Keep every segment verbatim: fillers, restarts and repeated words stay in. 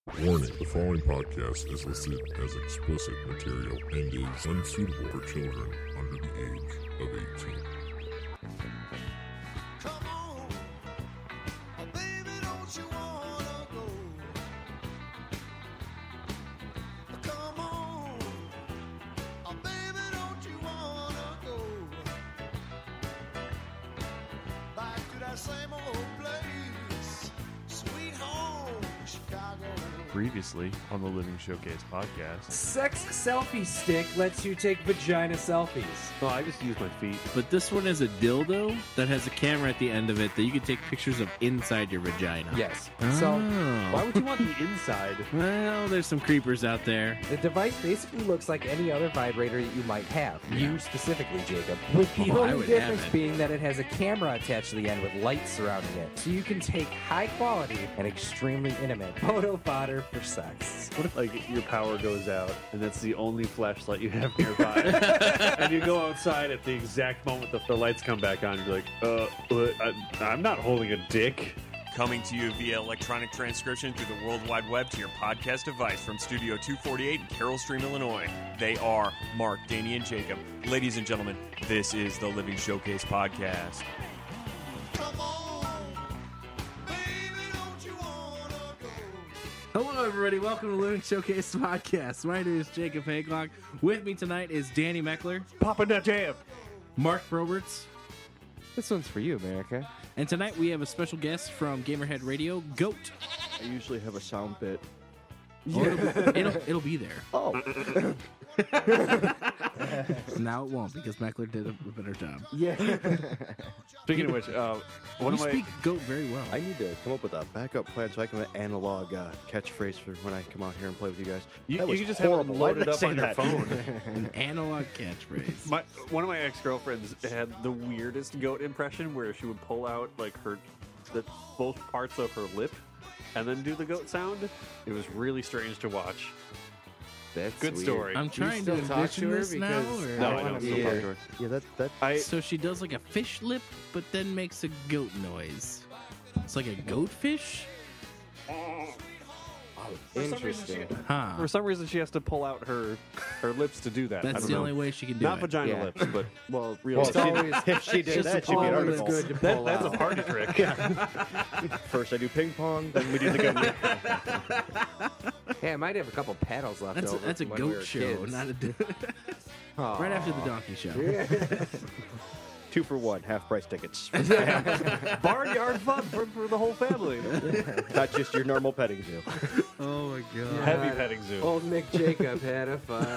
Warning, the following podcast is listed as explicit material and is unsuitable for children under the age of eighteen. Come on, oh baby, don't you wanna go? Come on, oh baby, don't you wanna go? Back to that same old place, sweet home, Chicago. Previously on the Living Showcase podcast. Sex selfie stick lets you take vagina selfies. No, I just use my feet. But this one is a dildo that has a camera at the end of it that you can take pictures of inside your vagina. Yes. Oh. So Why would you want the inside? Well, there's some creepers out there. the device basically looks like any other vibrator that you might have. You specifically, Jacob. With the Oh, I only would difference have it. being that it has a camera attached to the end with lights surrounding it. So you can take high quality and extremely intimate photo fodder for sex. What if, like, your power goes out and that's the only flashlight you have nearby? And you go outside at the exact moment that the lights come back on. You're like, uh, what? I, I'm not holding a dick. Coming to you via electronic transcription through the World Wide Web to your podcast device from Studio two forty-eight in Carroll Stream, Illinois. They are Mark, Danny, and Jacob. Ladies and gentlemen, this is the Living Showcase podcast. Come on, baby, don't you wanna go? Hello, everybody. Welcome to Living Showcase Podcast. My name is Jacob Hayclock. With me tonight is Danny Meckler, Popping that jam. Mark Roberts, This one's for you, America. and tonight we have a special guest from Gamerhead Radio, Goat. I usually have a sound bit. Oh, it'll, it'll, it'll be there. Oh, Now it won't because Meckler did a better job. Yeah. Speaking of which, uh, one You of my speak Goat very well. I need to come up with a backup plan so I can have an analog uh, catchphase for when I come out here and play with you guys. you, That you was can just have it horrible. Why loaded did I up say on your that? phone. An analog catchphrase. My one of my ex girlfriends had the weirdest goat impression where she would pull out like her the both parts of her lip and then do the goat sound. It was really strange to watch. That's Good weird. story. I'm trying still to talk envision to her this now. because- Or? No, I I wanna don't. be Still here. talk to her. Yeah, that that I So she does like a fish lip, but then makes a goat noise. It's like a goat fish? Interesting. Huh. for some reason she has to pull out her her lips to do that. I That's don't the know. only way she can do Not it. vagina Yeah. lips, but well, real. well, It's she- always- if she did It's that, she'd be an always article. good to that, pull that's out. a party trick. First I do ping pong, then we do the gun. Hey, I might have a couple paddles left That's a, over. that's a from when goat we were show, kids. not a. Aw. right after the donkey show. Two for one, half price tickets. Barnyard fun for, for the whole family. Not just your normal petting zoo. Oh my god. Heavy petting zoo. Old Mick Jacob had a fun.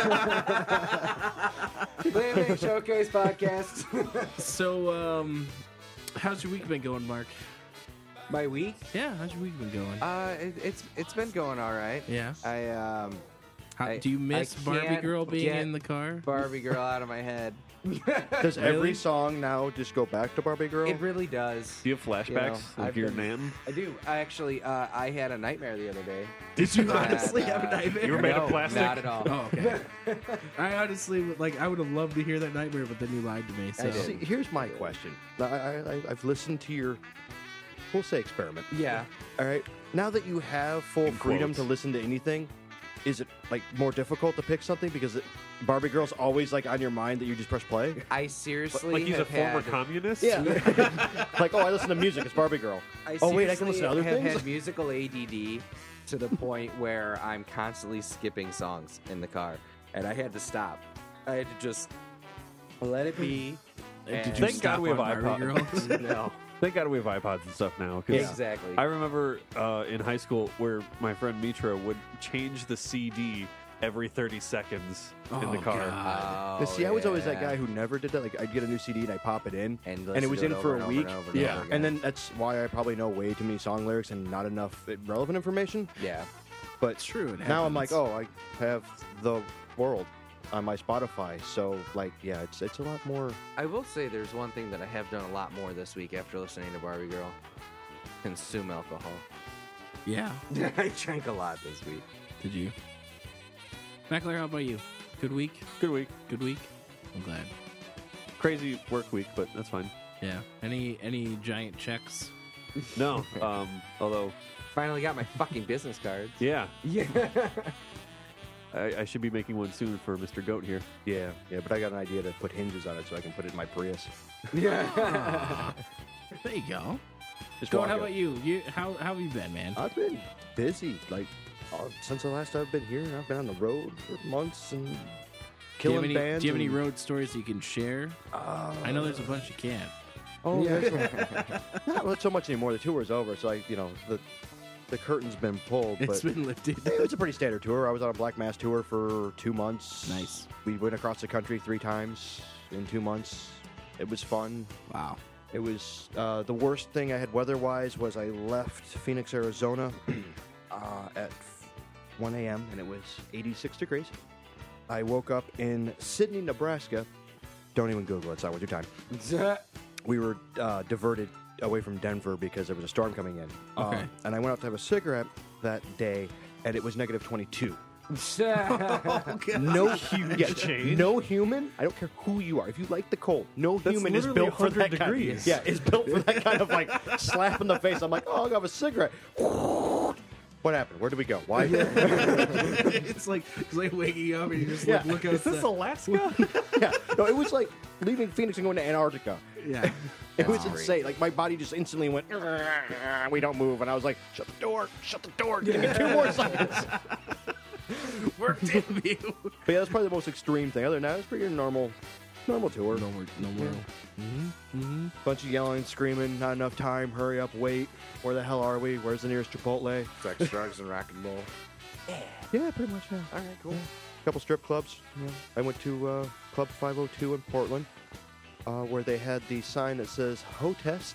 Living Showcase Podcast. So, um, how's your week been going, Mark? My week? Yeah, how's your week been going? Uh, it, it's it's been going all right. yeah. I um, How, I- do you miss I Barbie can't Girl being get in the car? Barbie Girl out of my head. Does Really? every song now just go back to Barbie Girl? It really does. Do you have flashbacks You know, of I've your been- nan? I do. I actually, uh, I had a nightmare the other day. Did you that, honestly have a uh, nightmare? You were made no, of plastic? Not at all. Oh, okay. I honestly would- like. I would have loved to hear that nightmare, but then you lied to me. So I did. See, here's my question. I, I, I, I've listened to your, we'll say experiment. Yeah. All right. Now that you have full In freedom quotes. to listen to anything, is it like more difficult to pick something because it, Barbie Girl's always like on your mind that you just press play? I seriously Like he's a have former had, communist? Yeah. like, oh, I listen to music. It's Barbie Girl. I Oh, wait, I can listen to other seriously have things? had musical A D D to the point where I'm constantly skipping songs in the car, and I had to stop. I had to just let it be. Did and- you Thank stop God we have on Barbie iPods. Girl? no. Thank God we have iPods and stuff now. 'cause Exactly. I remember uh, in high school where my friend Mitra would change the C D every thirty seconds in the Oh, car. God. Oh, Now, see, I was always that yeah. guy who never did that. Like, I'd get a new C D and I'd pop it in, And, and it was listen in to for over a and week. over and over and yeah, over again. and then that's why I probably know way too many song lyrics and not enough relevant information. yeah. But It's true. It now I'm like, happens. oh, I have the world on my Spotify, so like, yeah, it's it's a lot more. I will say there's one thing that I have done a lot more this week after listening to Barbie Girl. Consume alcohol. Yeah. I drank a lot this week. Did you? Mackler, how about you? Good week? Good week. Good week? I'm glad. Crazy work week, but that's fine. Yeah. Any any giant checks? No, um, although Finally got my fucking business cards. Yeah, Yeah. I, I should be making one soon for Mister Goat here. Yeah, yeah, but I got an idea to put hinges on it so I can put it in my Prius. Aw. There you go. Just Goat, walk how up. about you? You how how have you been, man? I've been busy, like uh, since the last I've been here. I've been on the road for months and Do you, killing have any, bands. do you have any and- road stories you can share? Uh, I know there's a bunch you can't. Oh, yeah. Not not so much anymore. The tour is over, so I, you know, the the curtain's been pulled. It's but been lifted. it was a pretty standard tour. I was on a Black Mass tour for two months. Nice. We went across the country three times in two months. It was fun. Wow. It was uh, the worst thing I had weather-wise was I left Phoenix, Arizona uh, at one a.m. and it was eighty-six degrees. I woke up in Sydney, Nebraska. Don't even Google it. It's not worth your time. We were uh, diverted away from Denver because there was a storm coming in. Okay. Um, and I went out to have a cigarette that day, and it was negative twenty-two. No human, yeah, no human. I don't care who you are. If you like the cold, no That's human is literally built for that one hundred kind. degrees. Yeah, is built for that kind of like slap in the face. I'm like, oh, I'll have a cigarette. What happened? Where did we go? Why? it's like it's like waking up and you just like Yeah. look Is outside. this Alaska? Yeah, no, it was like leaving Phoenix and going to Antarctica. Yeah. It was Wow. insane. Like my body just instantly went, we don't move, and I was like, shut the door, shut the door, give me two more seconds. Work damn you. But yeah, that's probably the most extreme thing. Other than that, it's pretty normal, normal tour. No more no more. Bunch of yelling, screaming, not enough time, hurry up, wait. Where the hell are we? Where's the nearest Chipotle? Sex, drugs, and rock and roll. Yeah, pretty much. Yeah. All right, cool. A couple strip clubs. Yeah. I went to uh, Club five oh two in Portland, uh, where they had the sign that says "Ho-Test."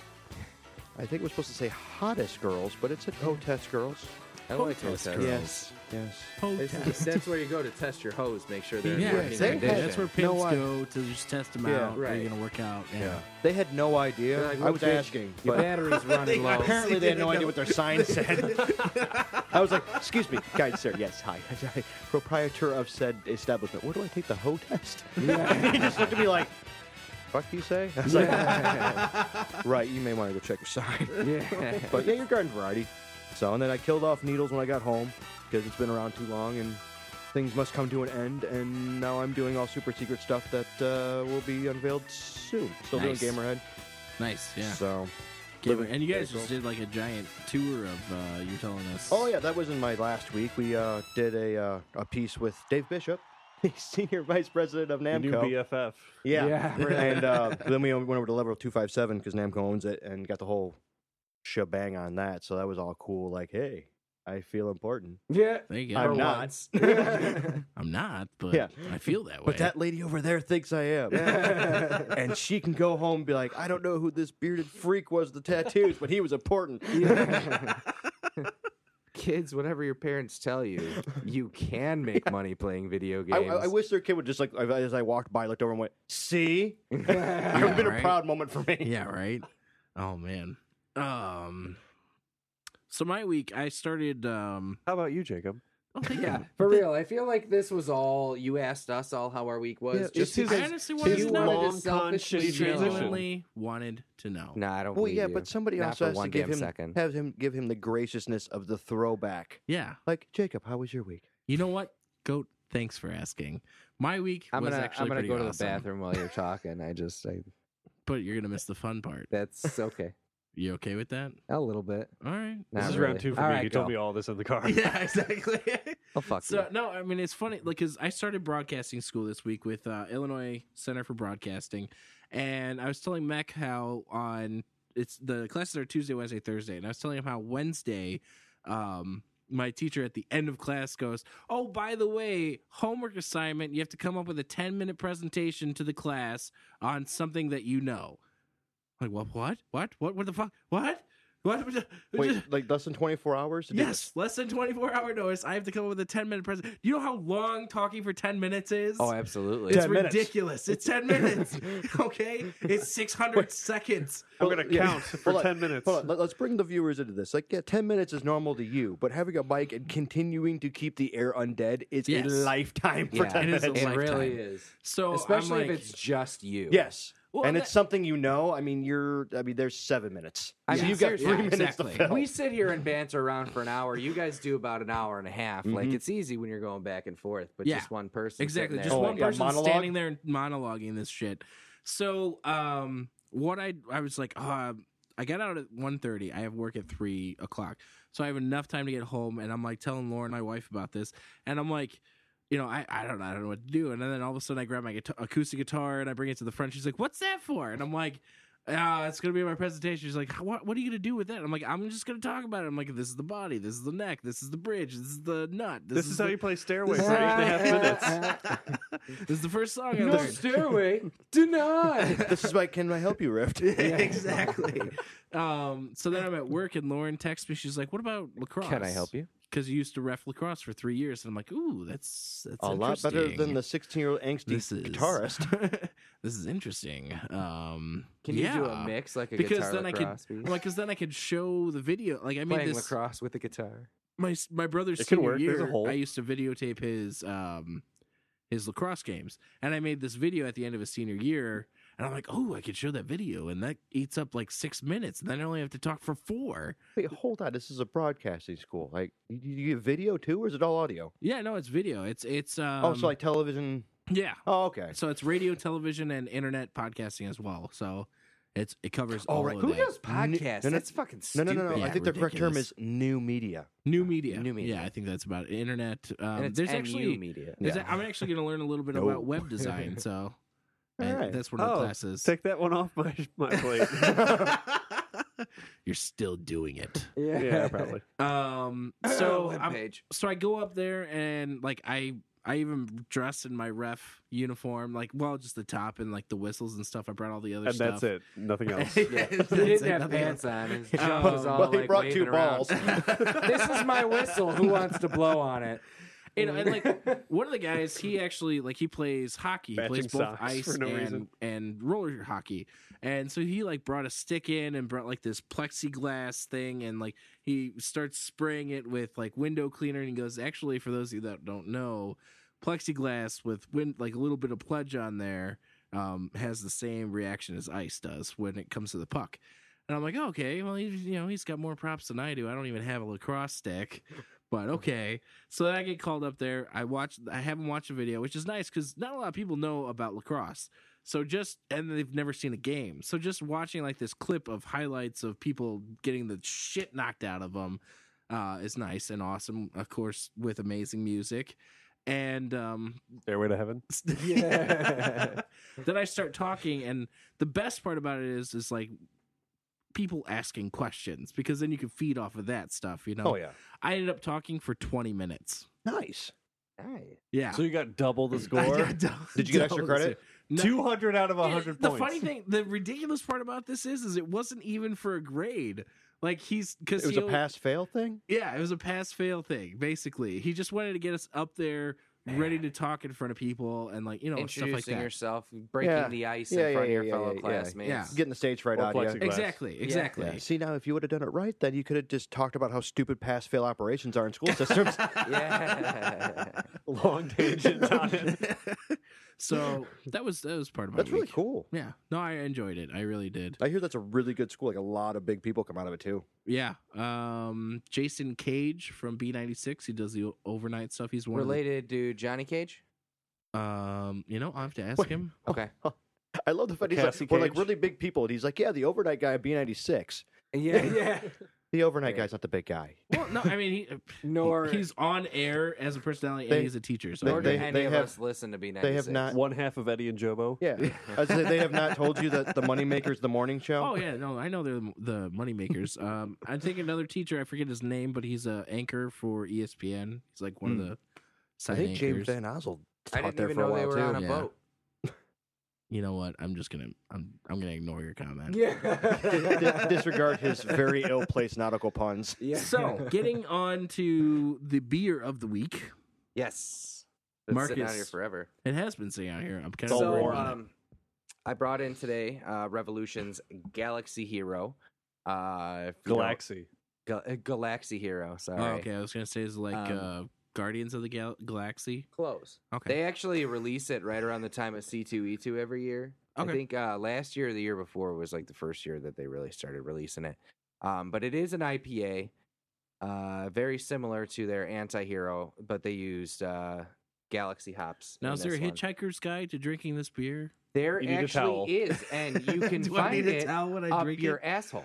I think it was supposed to say "Hottest Girls," but it said "Ho-Test Girls." I like Ho-test hotels. girls. Yes, yes. It's- Ho-test. that's where you go to test your hose, make sure they're Yeah, in working they had- condition. That's where No, pimps I- go to just test them Yeah, out. Are right. you gonna work out? Yeah. Yeah. They had no idea. They're like, I "Look, was bitch, asking, Your but battery's running low. apparently they had no idea what their sign said. I was like, "Excuse me, guys, sir. Yes, hi, hi, proprietor of said establishment. Where do I take the hoe test?" he just looked at me like, "Fuck do you say?" I was like, "Right, you may want to go check your sign." Yeah. But yeah, your garden variety. So, and then I killed off needles when I got home because it's been around too long and things must come to an end. And now I'm doing all super secret stuff that uh, will be unveiled soon. Still Nice. doing Gamerhead. Nice. Yeah. So, Gamer- living- and you guys very just cool. did like a giant tour of uh, you telling us. Oh yeah, that was in my last week. We uh, did a uh, a piece with Dave Bishop, the senior vice president of The new Namco. B F F. Yeah, Yeah. and uh, then we went over to Level two fifty-seven because Namco owns it and got the whole shebang on that. So that was all cool. Like, hey, I feel important. Yeah. There you go. I'm For not. once. I'm not, but Yeah. I feel that way. But that lady over there thinks I am. And she can go home and be like, I don't know who this bearded freak was with the tattoos, but he was important. Kids, whatever your parents tell you, you can make money playing video I, games. I, I wish their kid would just like, as I walked by, looked over and went, see? It would have been right? a proud moment for me. Yeah, right. Oh man. Um. So my week, I started. Um. How about you, Jacob? Oh, thank Yeah, you. for real. I feel like this was all you asked us all how our week was. Yeah, just it's his- I because honestly his wanted to you know. wanted long, to selfishly con, shitty know. transition. Genuinely wanted to know. Nah, I don't. Well, believe yeah, you. but somebody Not else for has to one give damn him, second. have him, give him the graciousness of the throwback. Yeah. Like, Jacob, how was your week? You know what, Goat? Thanks for asking. My week I'm was gonna. actually I'm gonna pretty go to awesome, the bathroom while you're talking. I just. I, but you're gonna miss the fun part. that's okay. You okay with that? A little bit. All right. Not This is really. round two for All me. right, you told go. me all this in the car. Yeah, exactly. Oh fuck So you. no, I mean it's funny, like, cause I started broadcasting school this week with uh, Illinois Center for Broadcasting, and I was telling Mech how on it's the classes are Tuesday, Wednesday, Thursday, and I was telling him how Wednesday, um, my teacher at the end of class goes, "Oh, by the way, homework assignment, you have to come up with a ten minute presentation to the class on something that you know." Like, what? What? What? What? What the fuck? What? What? Wait, like less than twenty-four hours? to do Yes, less than twenty-four hour notice. I have to come up with a ten minute present. You know how long talking for ten minutes is? Oh, absolutely. It's ten minutes. ridiculous. It's ten minutes. Okay? It's six hundred seconds. I'm going to Yeah. count for Hold on, ten minutes. Hold on, let- let's bring the viewers into this. Like, yeah, ten minutes is normal to you, but having a mic and continuing to keep the air undead is Yes. a lifetime for Yeah, ten it is a minutes. It lifetime. really is. So Especially I'm like, if it's just you. Yes. Well, and that- it's something you know. I mean, you're. I mean, there's seven minutes. I So mean, you've got three seriously, minutes exactly. to fill. We sit here and banter around for an hour. You guys do about an hour and a half. Like Mhm. it's easy when you're going back and forth, but Yeah. just one person. Exactly. sitting Just there. Oh, one yeah, person monologue? standing there and monologuing this shit. So, um, what I I was like, uh, I got out at one thirty. I have work at three o'clock, so I have enough time to get home. And I'm like telling Lauren, my wife, about this, and I'm like, you know, I, I don't know, I don't know what to do. And then all of a sudden, I grab my guitar, acoustic guitar and I bring it to the front. She's like, "What's that for?" And I'm like, Uh, it's gonna be my presentation. She's like, what, what are you gonna do with that? I'm like, I'm just gonna talk about it. I'm like, this is the body, this is the neck, this is the bridge, this is the nut. This, is the, how you play Stairway this for is- eight and a half minutes. This is the first song I No learned. stairway denied. This is my Can I Help You riff. Exactly. Um, so then I'm at work and Lauren texts me. She's like, "What about lacrosse? Can I help you? Because you used to ref lacrosse for three years." And I'm like, "Ooh, that's that's A lot better than interesting. the sixteen-year-old angsty This is guitarist. This is interesting. Um, Can you yeah. do a mix like a Because guitar then I could, lacrosse piece? I'm like, because then I could show the video. Like I made Playing this. lacrosse with a guitar. My my brother's It could senior work. There's a year, hole. I used to videotape his um his lacrosse games, and I made this video at the end of his senior year. And I'm like, oh, I could show that video, and that eats up like six minutes, and then I only have to talk for four. Wait, hold on. This is a broadcasting school. Like, you, you get video too, or is it all audio? Yeah, no, it's video. It's it's um, oh, so like television. yeah. Oh, okay. So it's radio, television, and internet podcasting as well. So it's it covers Oh, all right. of Who that. does podcasts? no, no, That's fucking No, stupid. no, no, no. Yeah, I think the correct term ridiculous. is new media. New media. New media. Yeah, I think that's about it. Internet. Um, And it's there's N U actually media. there's Yeah. a- I'm actually going to learn a little bit No. about web design. So and right. that's one of the Oh, classes. Take that one off my my plate. You're still doing it. yeah, probably. Um. So I'm, webpage. so I go up there and like I I even dress in my ref uniform, like well just the top and like the whistles and stuff. I brought all the other And stuff. that's it. Nothing else. He That's didn't it, have nothing pants else. on. His Um, junk was all well, he like brought waving two around. balls. This is my whistle. Who wants to blow on it? You know, and like one of the guys, he actually like he plays hockey. He Matching plays both socks ice for no and reason. and roller hockey. And so he like brought a stick in and brought like this plexiglass thing, and like he starts spraying it with like window cleaner. And he goes, actually, for those of you that don't know, plexiglass with wind like a little bit of pledge on there um, has the same reaction as ice does when it comes to the puck. And I'm like, oh, okay, well, he's, you know, he's got more props than I do. I don't even have a lacrosse stick, but okay. So then I get called up there. I watch. I haven't watched a video, which is nice because not a lot of people know about lacrosse. So just and they've never seen a game. So just watching like this clip of highlights of people getting the shit knocked out of them uh, is nice and awesome. Of course, with amazing music. And um, Stairway to Heaven. then I start talking, and the best part about it is, is like people asking questions because then you can feed off of that stuff. You know. Oh, yeah. I ended up talking for twenty minutes. Nice. Nice. Yeah. So you got double the I score. got double- Did you get extra double the credit? No. Two hundred out of a Yeah, hundred the points. funny thing, the ridiculous part about this is, is it wasn't even for a grade. Like he's because It was a pass-fail thing? Yeah, it was a pass-fail thing. Basically, he just wanted to get us up there, ready to talk in front of people, and like you know stuff like Introducing that. yourself, breaking Yeah. the ice Yeah, in front yeah, of your yeah, fellow yeah, yeah. classmates. Yeah. Getting the stage fright Or out of you. plexiglass. Exactly, exactly. Yeah. See, now, if you would have done it right, then you could have just talked about how stupid pass-fail operations are in school systems. Yeah. Long tangent on it. So that was that was part of my That's really week. cool. Yeah, no, I enjoyed it. I really did. I hear that's a really good school. Like, a lot of big people come out of it, too. Yeah, um, Jason Cage from B ninety-six. He does the o- overnight stuff. He's one Related to Johnny Cage? Of the, um, you know, I will have to ask Wait. him. Okay. I love the fact he's Cassie like, we're like Cage? really big people. And he's like, yeah, the overnight guy at B ninety-six. Yeah, yeah. The overnight Yeah. guy's not the big guy. Well, no, I mean, he, Nor he's on air as a personality, They- and he's a teacher. So they- nor I do they- mean, any they of have- us listen to B ninety-six. They have not. One half of Eddie and Jobo. Yeah. I was gonna say, they have not told you that the Moneymaker's the morning show. oh yeah, no, I know they're the, the money makers. Um, I think another teacher, I forget his name, but he's a anchor for E S P N. He's like one Hmm. of the I side think anchors. James Van Osel I taught didn't there even for a know while they were too. on a Yeah. boat. You know what? I'm just gonna I'm I'm gonna ignore your comment. Dis- dis- disregard his very ill-placed nautical puns. Yeah. So, getting on to the beer of the week. yes. Been sitting out Marcus. here forever. It has been sitting out here. I'm kind all of So, warm. um, I brought in today uh, Revolution's Galaxy Hero. Uh, if you don't- Galaxy. Gal- uh, Galaxy Hero, sorry. Oh, okay, I was gonna say it's like Um, uh, Guardians of the Gal- Galaxy. Close. Okay. They actually release it right around the time of C two E two every year. Okay. I think uh, last year or the year before was like the first year that they really started releasing it. Um, but it is an I P A, uh, very similar to their Anti-Hero, but they used uh, Galaxy hops. Now, in is there a this one. hitchhiker's guide to drinking this beer? There You need a towel. actually is, and you can Do I find need a it towel when I up drink your it? asshole.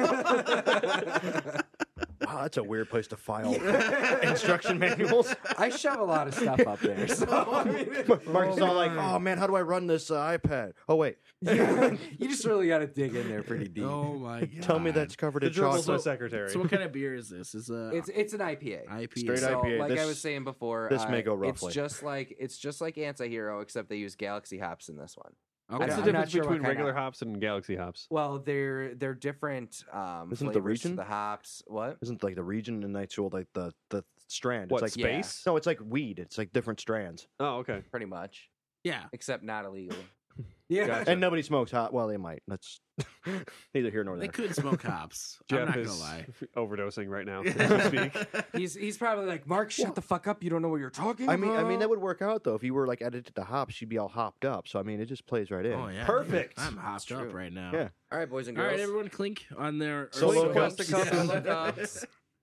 Wow, that's a weird place to file instruction manuals. I shove a lot of stuff up there. So I mean, Mark is all like, "Oh man, how do I run this uh, iPad?" Oh wait, you just really got to dig in there pretty deep. Oh my god! tell me that's covered The in dribble's my chocolate. secretary. So what kind of beer is this? Is a It's it's an I P A. I P A. Straight So, I P A. like I This- was saying before, this uh, may go roughly. It's just like it's just like Anti-Hero, except they use Galaxy hops in this one. Okay. What's I'm the not difference sure what between kind regular of- hops and Galaxy hops? Well, they're they're different um, Isn't the flavors to region? the hops. What? Isn't like the region and actual like the the strand? What, it's like Yeah. space? no, it's like weed. It's like different strands, Oh, okay. Pretty much, Yeah. except not illegal. Yeah. Gotcha. and nobody smokes hot. Well, they might. That's neither here nor They there. could smoke hops. I'm Jeff not is gonna lie. overdosing right now as we speak. He's he's probably like, Mark, shut the fuck up. You don't know what you're talking I mean, I mean about." that would work out though if you were like addicted to hops. She'd be all hopped up. So I mean, it just plays right in. Oh yeah. Perfect. I'm hopped That's up true. right now. Yeah. All right, boys and All girls. right, everyone, clink on their Solo or cups. Plastic cups. Yeah. Solo cups.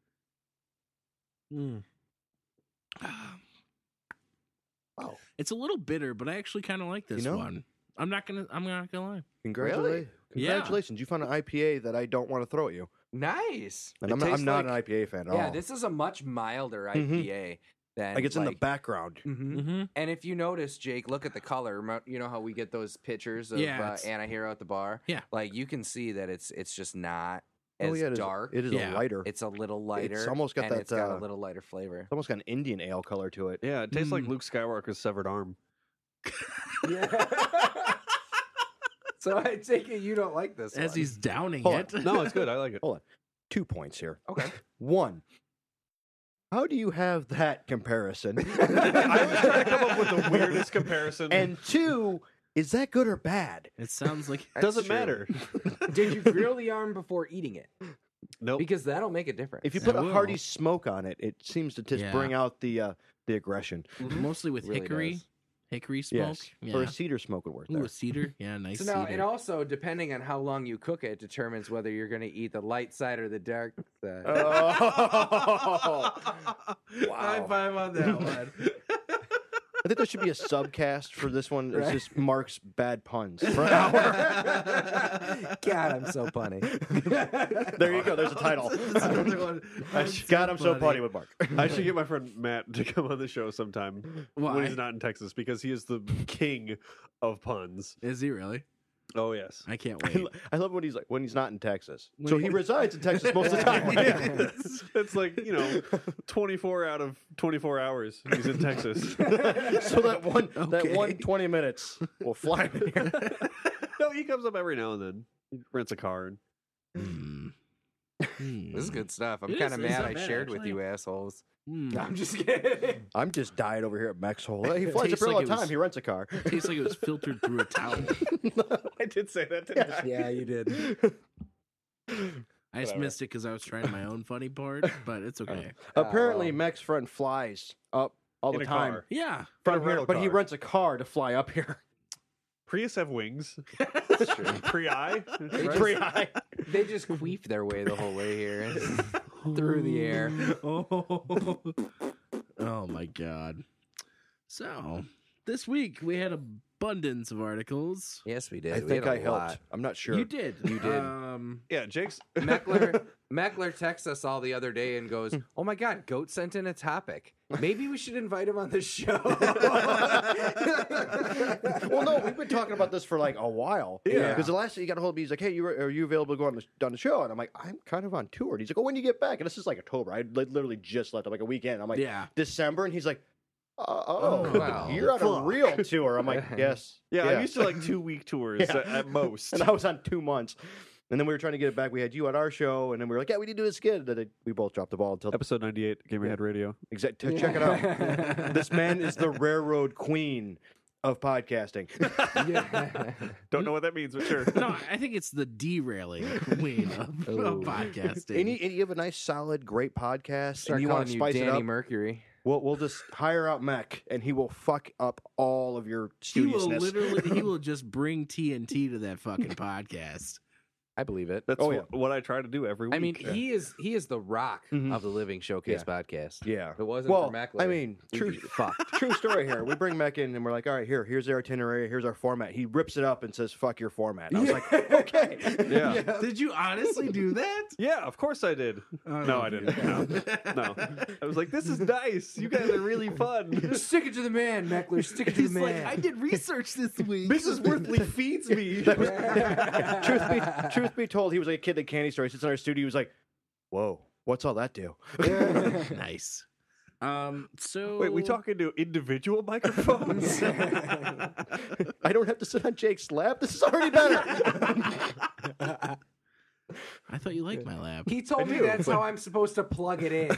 Mm. Wow. It's a little bitter, but I actually kind of like this You know? one. I'm not gonna. I'm not gonna lie. Congratulations! Yeah. Congratulations! You found an I P A that I don't want to throw at you. Nice. And It I'm not, tastes I'm not like- an I P A fan at Yeah, all. this is a much milder Mhm. I P A than like it's in the like, background. Mhm. Mm-hmm. And if you notice, Jake, look at the color. Remem- You know how we get those pictures of Yeah, uh, it's- Anti-Hero at the bar? Yeah. Like you can see that it's it's just not as Oh yeah, it is, dark. it is Yeah. a lighter. It's It's a little lighter. almost got and that, It's got uh, a little lighter flavor. almost got an Indian ale color to it. Yeah, it tastes like Mm. Luke Skywalker's severed arm. Yeah. So I take it you don't like this As one. he's downing Hold it. No, it's good. I like it. Hold on, two points here. Okay. One, how do you have that comparison? I was trying to come up with the weirdest comparison. And two, is that good or bad? It sounds like That's doesn't true. matter. Did you grill the arm before eating it? Nope. Because that'll make a difference. If you I put a will. hearty smoke on it, it seems to just Yeah. bring out the uh, the aggression. mostly with Really hickory. does. Hickory smoke. Yes, Yeah. or a cedar smoke would work Ooh, there. a cedar. Yeah, nice So now, cedar. and also depending on how long you cook it, determines whether you're going to eat the light side or the dark side. Oh. High five on that one. I think there should be a subcast for this one. It's Right. just Mark's bad puns for an hour. God, I'm so funny. There you go. There's a title. God, I'm so funny with Mark. I should get my friend Matt to come on the show sometime Why? when he's not in Texas because he is the king of puns. Is he really? Oh yes. I can't I wait. lo- I love when he's like when he's not in Texas. When so he- he resides in Texas most of the time. Yeah, it's, it's like you know, twenty-four out of twenty-four hours he's in Texas. So that one that Okay. one twenty minutes will fly in here. No, he comes up every now and then. He rents a car. And, Hmm. Hmm. This is good stuff. I'm It kind is- of it's mad not I bad, shared with actually. you assholes. Hmm. No, I'm just kidding. I'm just dying over here at Mech's Hole. He flies up tastes here all like the it time. was- He rents a car. Tastes like it was filtered through a towel. I did say that, didn't I? Yeah, you did. I just Whatever. missed it because I was trying my own funny part, but it's okay. Apparently, well. Mech's friend flies up all In the a time car. Yeah. from In a here, rental but he car. rents a car to fly up here. Prius have wings. Pre-I. Pre-I. They just queef their way the whole way here through the air. Oh. Oh my god. So this week we had abundance of articles. Yes, we did. I We think had I a helped. lot. I'm not sure. You did. You did. Um, Yeah, Jake's. Meckler Meckler texts us all the other day and goes, "Oh my God, Goat sent in a topic. Maybe we should invite him on the show." Well, no, we've been talking about this for like a while. Yeah. Because the last time he got a hold of me, he's like, "Hey, you are you available to go on the, on the show?" And I'm like, "I'm kind of on tour." And he's like, "Oh, when do you get back?" And this is like October. I li- literally just left. I'm like a weekend. I'm like, yeah. December, and he's like, "Uh, "Oh, Oh, wow. you're on a Fuck. real tour." I'm like, "Yes, Yeah, I'm used to like two week tours Yeah. at, at most. And I was on two months, and then we were trying to get it back. We had you on our show, and then we were like, "Yeah, we need to do this again." And then we both dropped the ball until Episode ninety-eight, Gamer Head Radio. exact. to Check it out. This man is the railroad queen of podcasting. Don't know what that means, but sure. No, I think it's the derailing queen of, of podcasting. and, you, and you have a nice, solid, great podcast, Start and you calling want to you spice Danny it up. Mercury. We'll we'll just hire out Mech, and he will fuck up all of your He will studiousness. literally, he will just bring T N T to that fucking podcast. I believe it. That's Oh, what, yeah. what I try to do every week. I mean, he is he is the rock Mhm. of the Living Showcase podcast. Yeah. If it wasn't Well, for Mac, I mean, we'd true, be fucked. true story here. We bring Mech in, and we're like, all right, here, here's our itinerary, here's our format. He rips it up and says, "Fuck your format." And I was like, okay, Yeah. Did you honestly do that? yeah, of course I did. Oh, No, I didn't. No, no. I was like, this is nice. You guys are really fun. Stick it to the man, Meckler. Stick it to He's the like, man. I did research this week. Missus Worthley feeds me. truth be truth be told, he was like a kid at candy store. He sits in our studio. He was like, "Whoa, what's all that do?" Nice. Um. So Wait, we talking to individual microphones? I don't have to sit on Jake's lap. This is already better. I thought you liked my lab. He told me do, that's how I'm supposed to plug it in.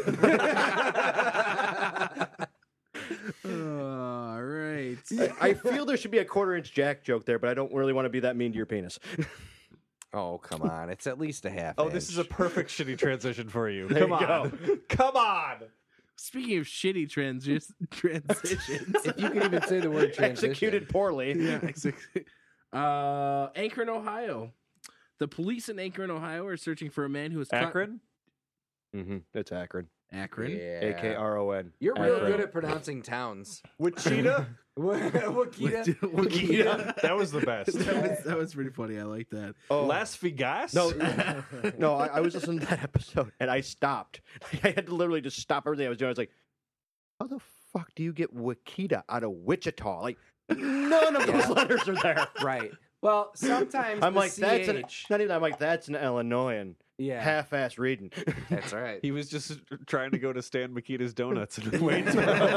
All right. I feel there should be a quarter inch Jack joke there, but I don't really want to be that mean to your penis. Oh, come on. It's at least a half Oh, this is a inch. perfect shitty transition for you. There Come you on. Come on. Speaking of shitty transi- transitions, If you can even say the word transition. Executed poorly. yeah, exactly. Uh, Akron, Ohio. The police in Akron, Ohio, are searching for a man who was caught- Akron? Mm-hmm. It's Akron. Akron. Yeah. A K R O N. You're real Akron. good at pronouncing towns. Wichita? Wakita? Wakita. That was the best. that, was, that was pretty funny. I like that. Oh. Las Vegas? No, no, I, I was listening to that episode and I stopped. I had to literally just stop everything I was doing. I was like, how the fuck do you get Wakita out of Wichita? Like, none of those Yeah. letters are there. Right. Well, sometimes I'm the like, that's an, C H not even, I'm like, that's an Illinoisan. Yeah. Half-ass reading. That's right. He was just trying to go to Stan Makita's Donuts and wait.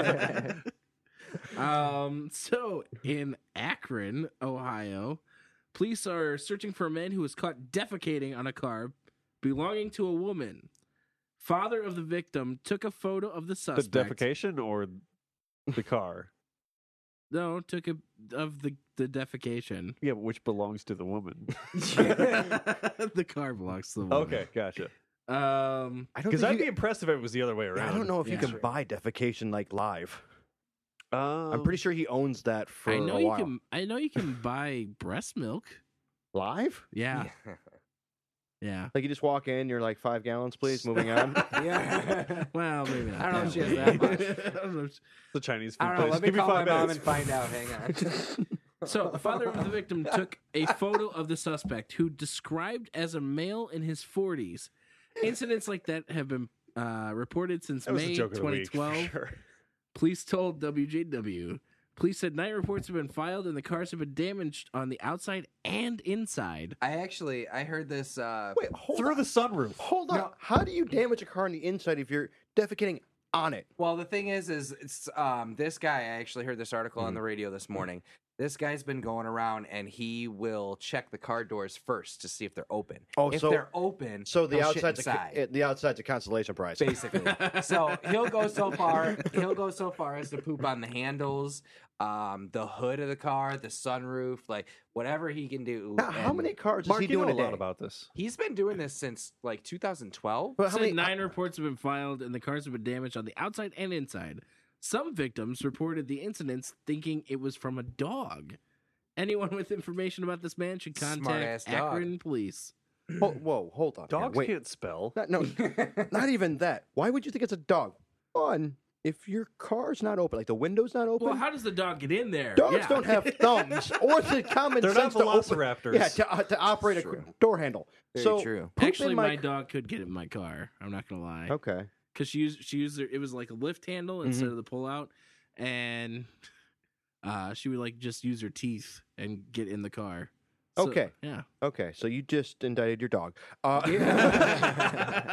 Um, so in Akron, Ohio, police are searching for a man who was caught defecating on a car belonging to a woman. Father of the victim took a photo of the The suspect. defecation or the car? No, took a of the the defecation. Yeah, but which belongs to the woman. The car belongs to the woman. Okay, gotcha. Um, I don't Because think I'd you, be impressed if it was the other way I around. don't know if you Yeah. can buy defecation like live. Um, I'm pretty sure he owns that for I know a you while. can. I know you can buy breast milk. Live? Yeah, yeah. Like you just walk in, you're like five gallons, please. Moving on. Yeah. Well, maybe not. I don't know if she has way. that much. I don't know if she- the Chinese food I don't know. place. Let me Give me call my five mom minutes. and find out. Hang on. So, the father of the victim took a photo of the suspect, who described as a male in his forties. Incidents like that have been uh, reported since That was May the joke of the twenty week, for twelve. sure. Police told W J W. Police said nine reports have been filed and the cars have been damaged on the outside and inside. I actually, I heard this. Uh, Wait, hold Through on. the sunroof. Hold on. No. How do you damage a car on the inside if you're defecating on it? Well, the thing is, is it's um this guy. I actually heard this article on the radio this morning. This guy's been going around and he will check the car doors first to see if they're open. Oh, if so- they're open, So the he'll shit outside's a, inside. ca- the outside's a consolation prize. basically. So he'll go so far. He'll go so far as to poop on the handles, um, the hood of the car, the sunroof, like whatever he can do. Now, how And many cars is Mark, he you know doing a a lot day? about this. He's been doing this since like two thousand twelve. Well, how Said many? nine reports have been filed and the cars have been damaged on the outside and inside. Some victims reported the incidents thinking it was from a dog. Anyone with information about this man should Smart-ass contact dog. Akron Police. Whoa, whoa, hold on. here. Dogs Wait. can't spell. Not, no, not even that. Why would you think it's a dog? One, if your car's not open, like the window's not open. Well, how does the dog get in there? Dogs Yeah. don't have thumbs or the common They're not sense to open. velociraptors. Yeah, to, uh, to operate a True. door handle. Very so, true. poop Actually, in my, my, dog could get in my car. I'm not gonna lie. Okay. Because she used she used her, it was like a lift handle instead of the pull out, and uh, she would like just use her teeth and get in the car. So, Okay. Yeah. Okay, so you just indicted your dog. Uh, Yeah.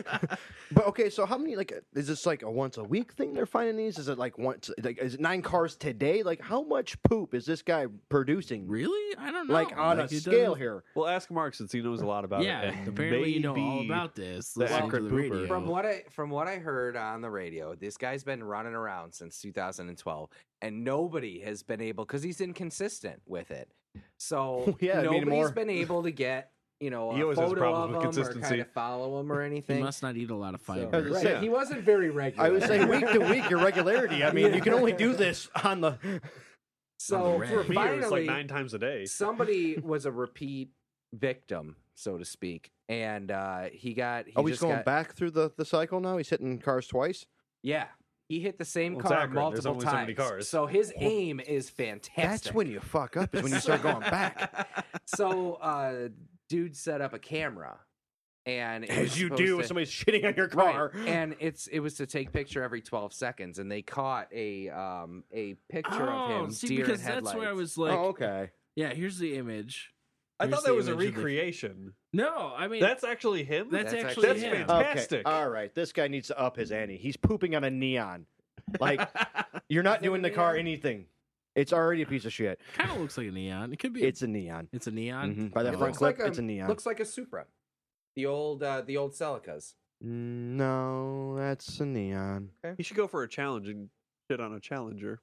but okay, so how many? Like, is this like a once a week thing? They're finding these? Is it like once? Like, is it nine cars today? Like, how much poop is this guy producing? Really? I don't know. Like on Like, a it scale doesn't- here. Well, ask Mark since he knows a lot about Yeah. it. and Apparently, you know all maybe about this. the listening to Akron the pooper. radio. From what I from what I heard on the radio, this guy's been running around since two thousand twelve, and nobody has been able because he's inconsistent with it. So Yeah, I mean, nobody's more- been able to get you know, He a always has photo problems of with him or consistency. kind of follow him or He anything. must not eat a lot of So- fiber. I was gonna right. say- He wasn't very regular. I would say week to week, your regularity. I mean, you can only do this on the. so. red. For me, it was finally, like nine times a day. somebody was a repeat victim, so to speak, and uh, he got. He Oh, he's just going got, back through the, the cycle now. He's hitting cars twice. Yeah, he hit the same Well, it's car Akron. There's multiple only so times. many cars. So his aim is fantastic. That's when you fuck up. Is when you start going back. So, uh, dude set up a camera, and it was As you supposed do when to- somebody's shitting on your car. Right. And it's it was to take picture every twelve seconds, and they caught a um a picture of Oh, him see, deer because in that's headlights. where I was like, oh, okay. yeah, here's the image. I Here's thought the that was a image of the- recreation. No, I mean That's actually him. that's, That's actually That's him. fantastic. Okay. All right. This guy needs to up his ante. He's pooping on a neon. Like, you're not Is it doing a the car neon? anything. It's already a piece of shit. Kind of looks like a neon. It could be. It's a neon. it's a neon. Mhm. By that Oh. front looks clip, like a, it's a neon. Looks like a Supra, the old uh, the old Celicas. No, that's a neon. You should go for a challenge and shit on a Challenger.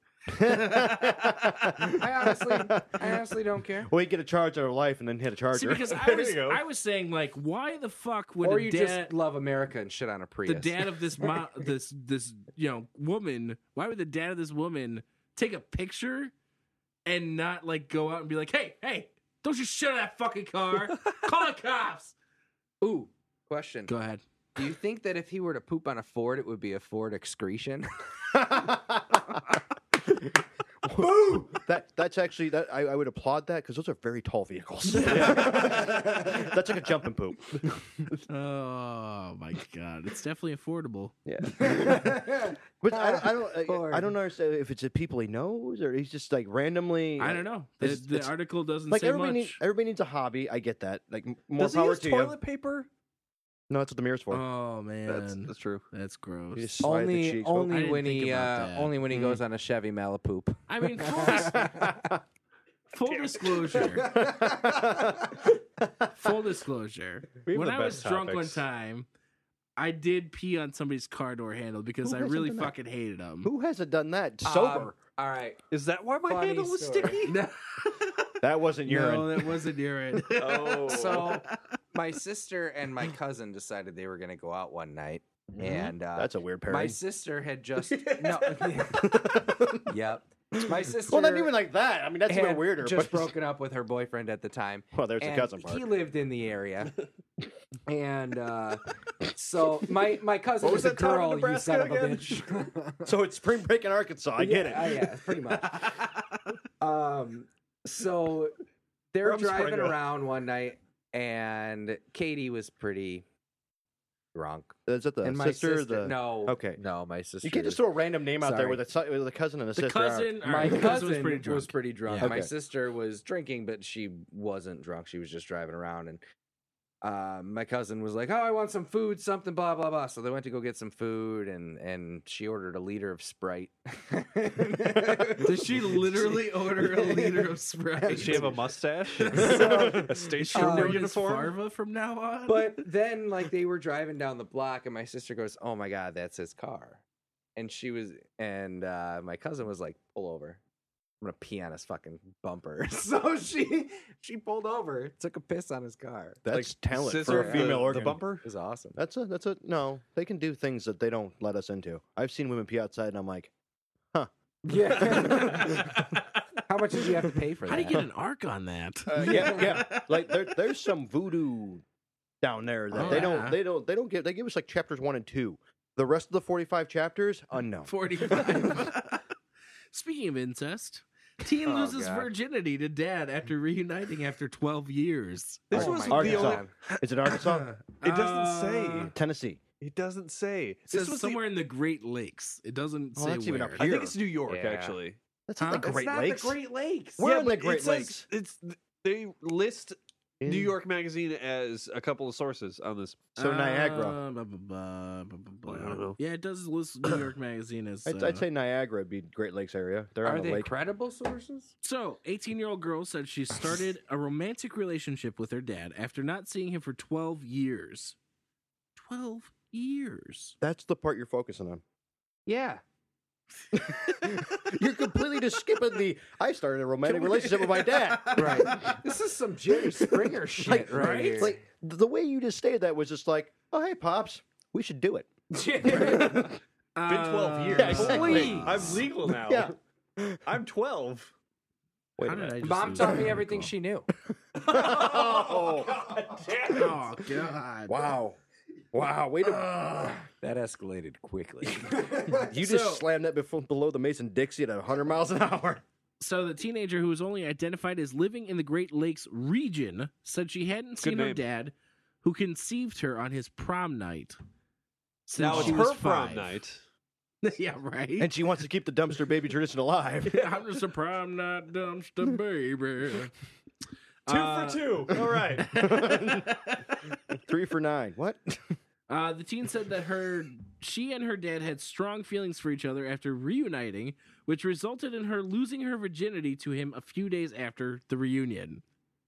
I honestly, I honestly don't care. Well, you get a charge out of life and then hit a charger. See, because I There was you go. I was saying like, why the fuck would Or a you dad, just love America and shit on a Prius. the dad of this mo- this this you know woman? Why would the dad of this woman take a picture and not like go out and be like, hey, hey, don't you shit on that fucking car? Call the cops. Ooh, question. Go ahead. Do you think that if he were to poop on a Ford, it would be a Ford excretion? Woo! That that's actually that I, I would applaud that because those are very tall vehicles. That's like a jumping poop. Oh my god, it's definitely affordable. Yeah, but I, don't- I don't I, Ford. I don't understand if it's the people he knows or he's just like randomly. I don't know. The, It's- the it's- article doesn't Like say everybody, much. need, everybody needs a hobby. I get that. Like m- more Does he power use to toilet you. paper? No, that's what the mirror's for. Oh man, That's that's, that's true. gross. You just slide the only cheeks. I only didn't when think he about uh, that. only when he Mm. goes on a Chevy Malapoop. I mean, full, dis- full disclosure. Full disclosure. We have When the I was best drunk one topics. time, I did pee on somebody's car door handle because Who I hasn't really done that? fucking hated them. Who hasn't done that? Sober. Um, all right. Is that why my Funny handle was story. sticky? No, that wasn't urine. no, that wasn't urine. Oh, So my sister and my cousin decided they were going to go out one night, and uh, That's a weird my pairing. sister had just no. Yep. My sister. Well, not even like that. I mean, that's even had weirder. Just but broken up with her boyfriend at the time. Well, there's the and cousin part. He lived in the area, and uh, so my my cousin What was was a that town in girl. You Nebraska son of a again? bitch. So it's spring break in Arkansas. I get it. Yeah, yeah, pretty much. Um, so they're From driving Springer. around one night, and Katie was pretty drunk. Is it the and my sister? sister, the... no, Okay. no, my sister. You can't just throw a random name out there Sorry. with a, si- with a cousin and a The sister. cousin, My alright, the cousin was pretty drunk. was pretty drunk. Yeah. My Okay. sister was drinking, but she wasn't drunk. She was just driving around, and uh, my cousin was like, "Oh, I want some food, something, blah blah blah." So they went to go get some food, and and she ordered a liter of Sprite. Did she literally order a liter of Sprite? Does she have a mustache? So- a state Is she trooper known as uniform? Farva from now on? But then, like, they were driving down the block, and my sister goes, "Oh my god, that's his car," and she was, and uh, my cousin was like, "Pull over." I'm gonna pee on his fucking bumper. So she she pulled over, took a piss on his car. That's Like, talent scissor for a female the, organ. The bumper? It was awesome. That's a that's a no. They can do things that they don't let us into. I've seen women pee outside, and I'm like, Yeah. How much did you have to pay for that? How do you get an arc on that? uh, yeah, yeah. Like there, there's some voodoo down there that Oh, they yeah. don't they don't they don't give. They give us like chapters one and two. The rest of the forty-five chapters, unknown. forty-five. Speaking of incest, teen Oh, loses God. virginity to dad after reuniting after twelve years. This Oh was my the only. Arkansas. Is it Arkansas? It doesn't Uh, say. Tennessee. It doesn't say. It This says was somewhere in the Great Lakes. It doesn't Oh, say that's even where. up The, I here. think it's New York, Yeah. actually. That's Huh? not the It's Great not Lakes. the Great Lakes. We're yeah, in the but Great it says Lakes. It's they list In- New York Magazine as a couple of sources on this. So Niagara. Uh, blah, blah, blah, blah, blah, blah. I don't know. Yeah, it does list New York Magazine as. I'd, uh, I'd say Niagara would be Great Lakes area. They're Are on the they lake. credible sources? So, eighteen-year-old girl said she started a romantic relationship with her dad after not seeing him for twelve years. twelve years. That's the part you're focusing on. Yeah. You're completely just skipping the. I started a romantic relationship with my dad. Right. This is some Jerry Springer shit Like, right, right? here. Like the way you just stated that was just like, oh hey pops, we should do it. Been twelve years. Yeah, exactly. Please. I'm legal now. Yeah. I'm twelve. Wait How a did I minute. just Mom lose taught me that everything call? she knew. Oh, Oh God! wow, wow! Wait a That escalated quickly. You just So- slammed that before, below the Mason Dixie at one hundred miles an hour. So the teenager who was only identified as living in the Great Lakes region said she hadn't seen her name. dad, who conceived her on his prom night. Since Now it's she was her prom five. night. Yeah, right. And she wants to keep the dumpster baby tradition alive. I'm just a prom night dumpster baby. Two Uh, for two. All right. Three for nine. What? Uh, the teen said that her, she and her dad had strong feelings for each other after reuniting, which resulted in her losing her virginity to him a few days after the reunion.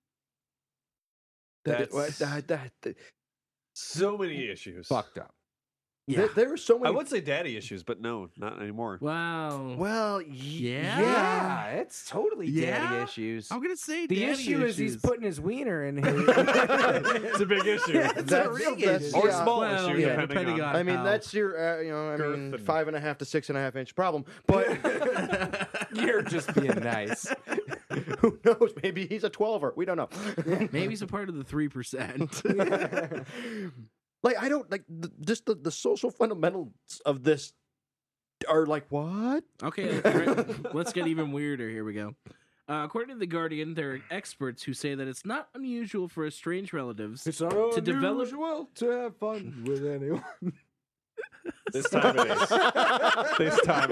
That's What- that- that- that- so many issues. Fucked up. there, there were so I many. would say daddy issues, but no, not anymore. Wow. well, y- Yeah? Yeah, it's totally Yeah? daddy issues. I'm gonna say The daddy issue is he's issues. putting his wiener in his. It's a big issue. That's- that's- Or yeah. small Well, issue, yeah, depending, depending on. on- I mean, How? that's your, uh, you know, I Girth mean, and- five and a half to six and a half inch problem. But You're just being nice. who knows? Maybe he's a twelver. We don't know. Maybe he's a part of the three percent. Like I don't like the, just the, the social fundamentals of this are like what? Okay, right, let's get even weirder. Here we go. Uh, according to The Guardian, there are experts who say that it's not unusual for estranged relatives to develop. to have fun with anyone. This time it is. This time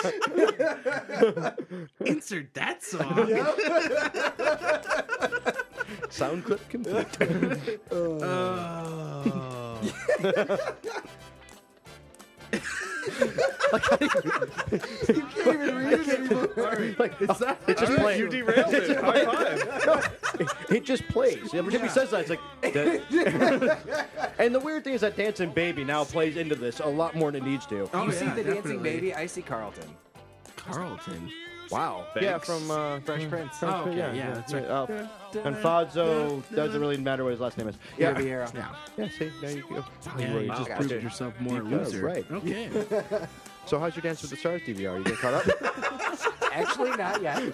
it is. Insert that song. Sound clip complete. Oh. You can't even read it anymore. Like, it's not, it just All right, plays. you derailed it. High five. it, it just plays. Every time he says that, it's like. that- and the weird thing is that Dancing Baby now plays into this a lot more than it needs to. Oh, You see yeah, the definitely. dancing baby? I see Carlton. Carlton. Wow. Yeah, Thanks. from uh, Fresh Prince. Oh, okay, yeah, that's right. Uh, and Fazio doesn't really matter what his last name is. Yeah. Yeah. Riviera. Yeah. Yeah, see, there you go. Yeah, you Wow. just Gotcha. proved yourself more a You guys, loser. right. Okay. So how's your Dance with the Stars D V R? You get caught up? Actually, not yet.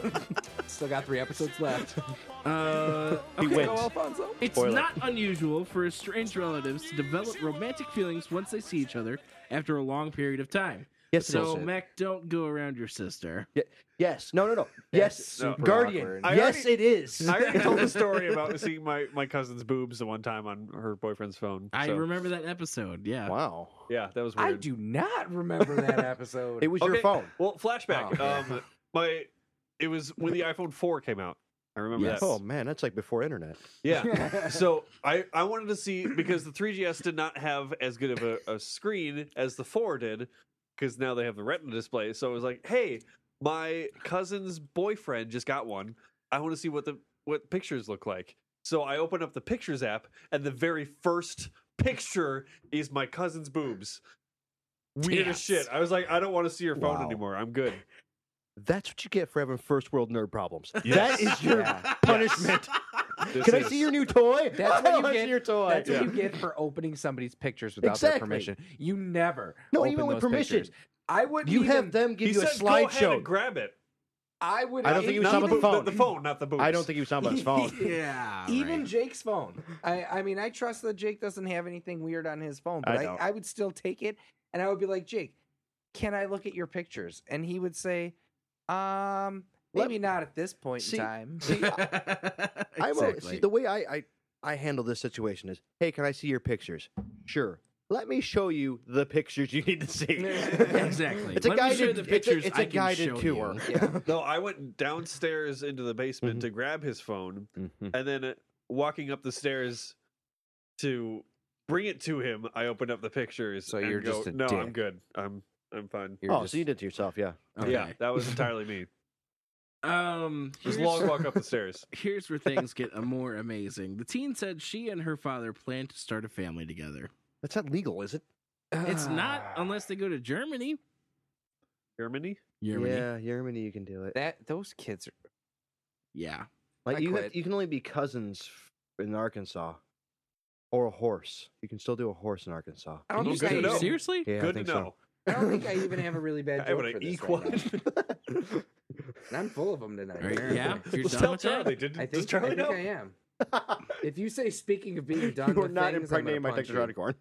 Still got three episodes left. Uh, He okay. wins. Go, Alfonso. It's Spoiler. not unusual for estranged relatives to develop romantic feelings once they see each other after a long period of time. Yes, it So, is. Mac, don't go around your sister. Ye- yes. No, no, no. Yes. super Guardian. awkward. I Yes, already- it is. I already told the story about seeing my, my cousin's boobs the one time on her boyfriend's phone. I so, remember that episode. Yeah. Wow. Yeah, that was weird. I do not remember that episode. It was your Okay, phone. Well, flashback. Oh, um, my it was when the iPhone four came out. I remember Yes. that. Oh man, that's like before internet. Yeah. So I, I wanted to see because the three G S did not have as good of a, a screen as the four did because now they have the Retina display. So it was like, hey, my cousin's boyfriend just got one. I want to see what the what pictures look like. So I open up the Pictures app, and the very first picture is my cousin's boobs. Weird as Yes. shit. I was like, I don't want to see your phone Wow. anymore. I'm good. That's what you get for having first world nerd problems. That is your Yeah. punishment. This Can I is- see your new toy? That's I what you wanna get. see your toy. That's what Yeah. you get for opening somebody's pictures without Exactly. their permission. You never. No, open even with those permission. pictures. I would. You even, have them give He you a said, go ahead slideshow. and grab it. I would. I don't think he was Not talking the, about the boob- phone. the phone, not the boobs. I don't think he was talking about his phone. Yeah. Even right. Jake's phone. I, I mean, I trust that Jake doesn't have anything weird on his phone, but I I, don't. I, would still take it and I would be like, Jake, can I look at your pictures? And he would say, um, Let- maybe not at this point See- in time. See, I will, Exactly. see the way I, I I handle this situation is, hey, can I see your pictures? Sure. Let me show you the pictures you need to see. Exactly. It's a Let me show you guided. the it's a, pictures it's I a can guided show tour. you. Yeah. No, I went downstairs into the basement Mhm. to grab his phone, Mhm. and then uh, walking up the stairs to bring it to him, I opened up the pictures. So and you're go, just a no, I'm dick." good. I'm I'm fine. You're Oh, just- so you did it to yourself, yeah. Okay. Yeah, that was entirely me. Um, Just here's- long walk up the stairs. Here's where things get a more amazing. The teen said she and her father plan to start a family together. That's not legal, is it? It's not Ah. unless they go to Germany. Germany? Germany. Yeah, Germany, you can do it. That those kids are. Yeah. Like I you, have, quit. you can only be cousins in Arkansas, or a horse. You can still do a horse in Arkansas. I don't Well, think good I to even, know. Seriously? Yeah, I Good to think know. I don't think I even have a really bad I joke would for this equal. right now. And I'm full of them tonight. Right, apparently. yeah. You're Let's done tell with that? Charlie. Did, I does think, Charlie I, think know? I am. If you say speaking of being done You are with not things, I'm impregnated by gonna punch Texas you. Corn.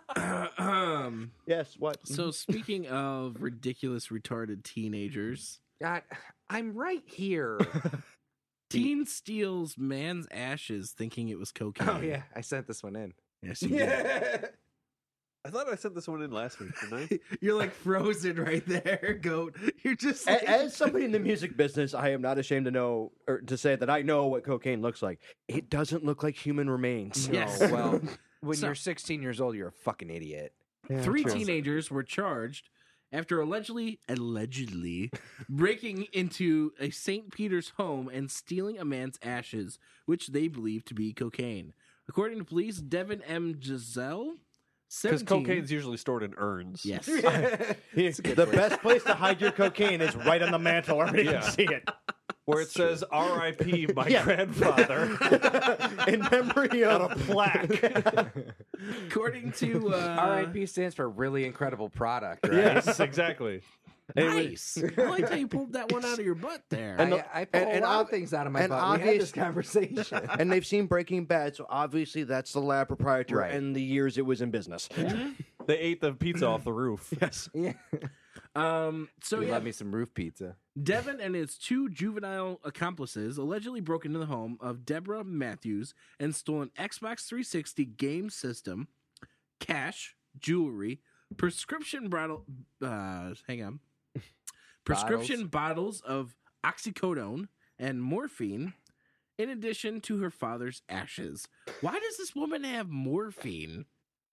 um, Yes. What? so speaking of ridiculous, retarded teenagers, God, I'm right here. teen steals man's ashes thinking it was cocaine. Oh yeah, I sent this one in. Yes, you did. I thought I sent this one in last week, didn't I? You're like frozen right there, goat. You're just A- like, As somebody in the music business, I am not ashamed to know or to say that I know what cocaine looks like. It doesn't look like human remains. No, Yes. well, when So- you're sixteen years old, you're a fucking idiot. Yeah, three true. teenagers were charged after allegedly allegedly breaking into a Saint Peter's home and stealing a man's ashes, which they believe to be cocaine. According to police, Devin M. Giselle, Because seventeen, cocaine's usually stored in urns. yes, The best place to hide your cocaine is right on the mantle where everybody Yeah. can see it. Where it says R I P my Yeah. grandfather. In memory of a plaque. according to uh, R I P stands for really incredible product, right? Yes, exactly. Nice. I like how you pulled that one out of your butt there. And I, the- I pull and- a and lot ob- of things out of my and butt. We had obvious- this conversation. And they've seen Breaking Bad, so obviously that's the lab proprietor Right. and the years it was in business. They ate the pizza off the roof. Yes. yeah. um, so You yeah, love me some roof pizza. Devin and his two juvenile accomplices allegedly broke into the home of Deborah Matthews and stole an Xbox three sixty game system, cash, jewelry, prescription bottle. Uh, hang on, prescription bottles of oxycodone and morphine, in addition to her father's ashes. Why does this woman have morphine?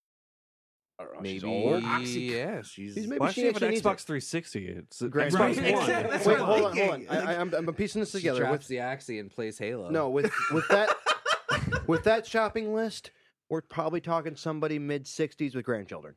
Maybe. old. Oxy- Yeah, she's. She's maybe Why she does she have an actually needs Xbox it. three sixty? It's a Grand- Xbox Right, One. exactly. That's Wait, what hold I'm on, hold on. thinking. I, I, I'm, I'm piecing this She together. drops With, the oxy and plays Halo. no, with with that with that shopping list, we're probably talking somebody mid sixties with grandchildren.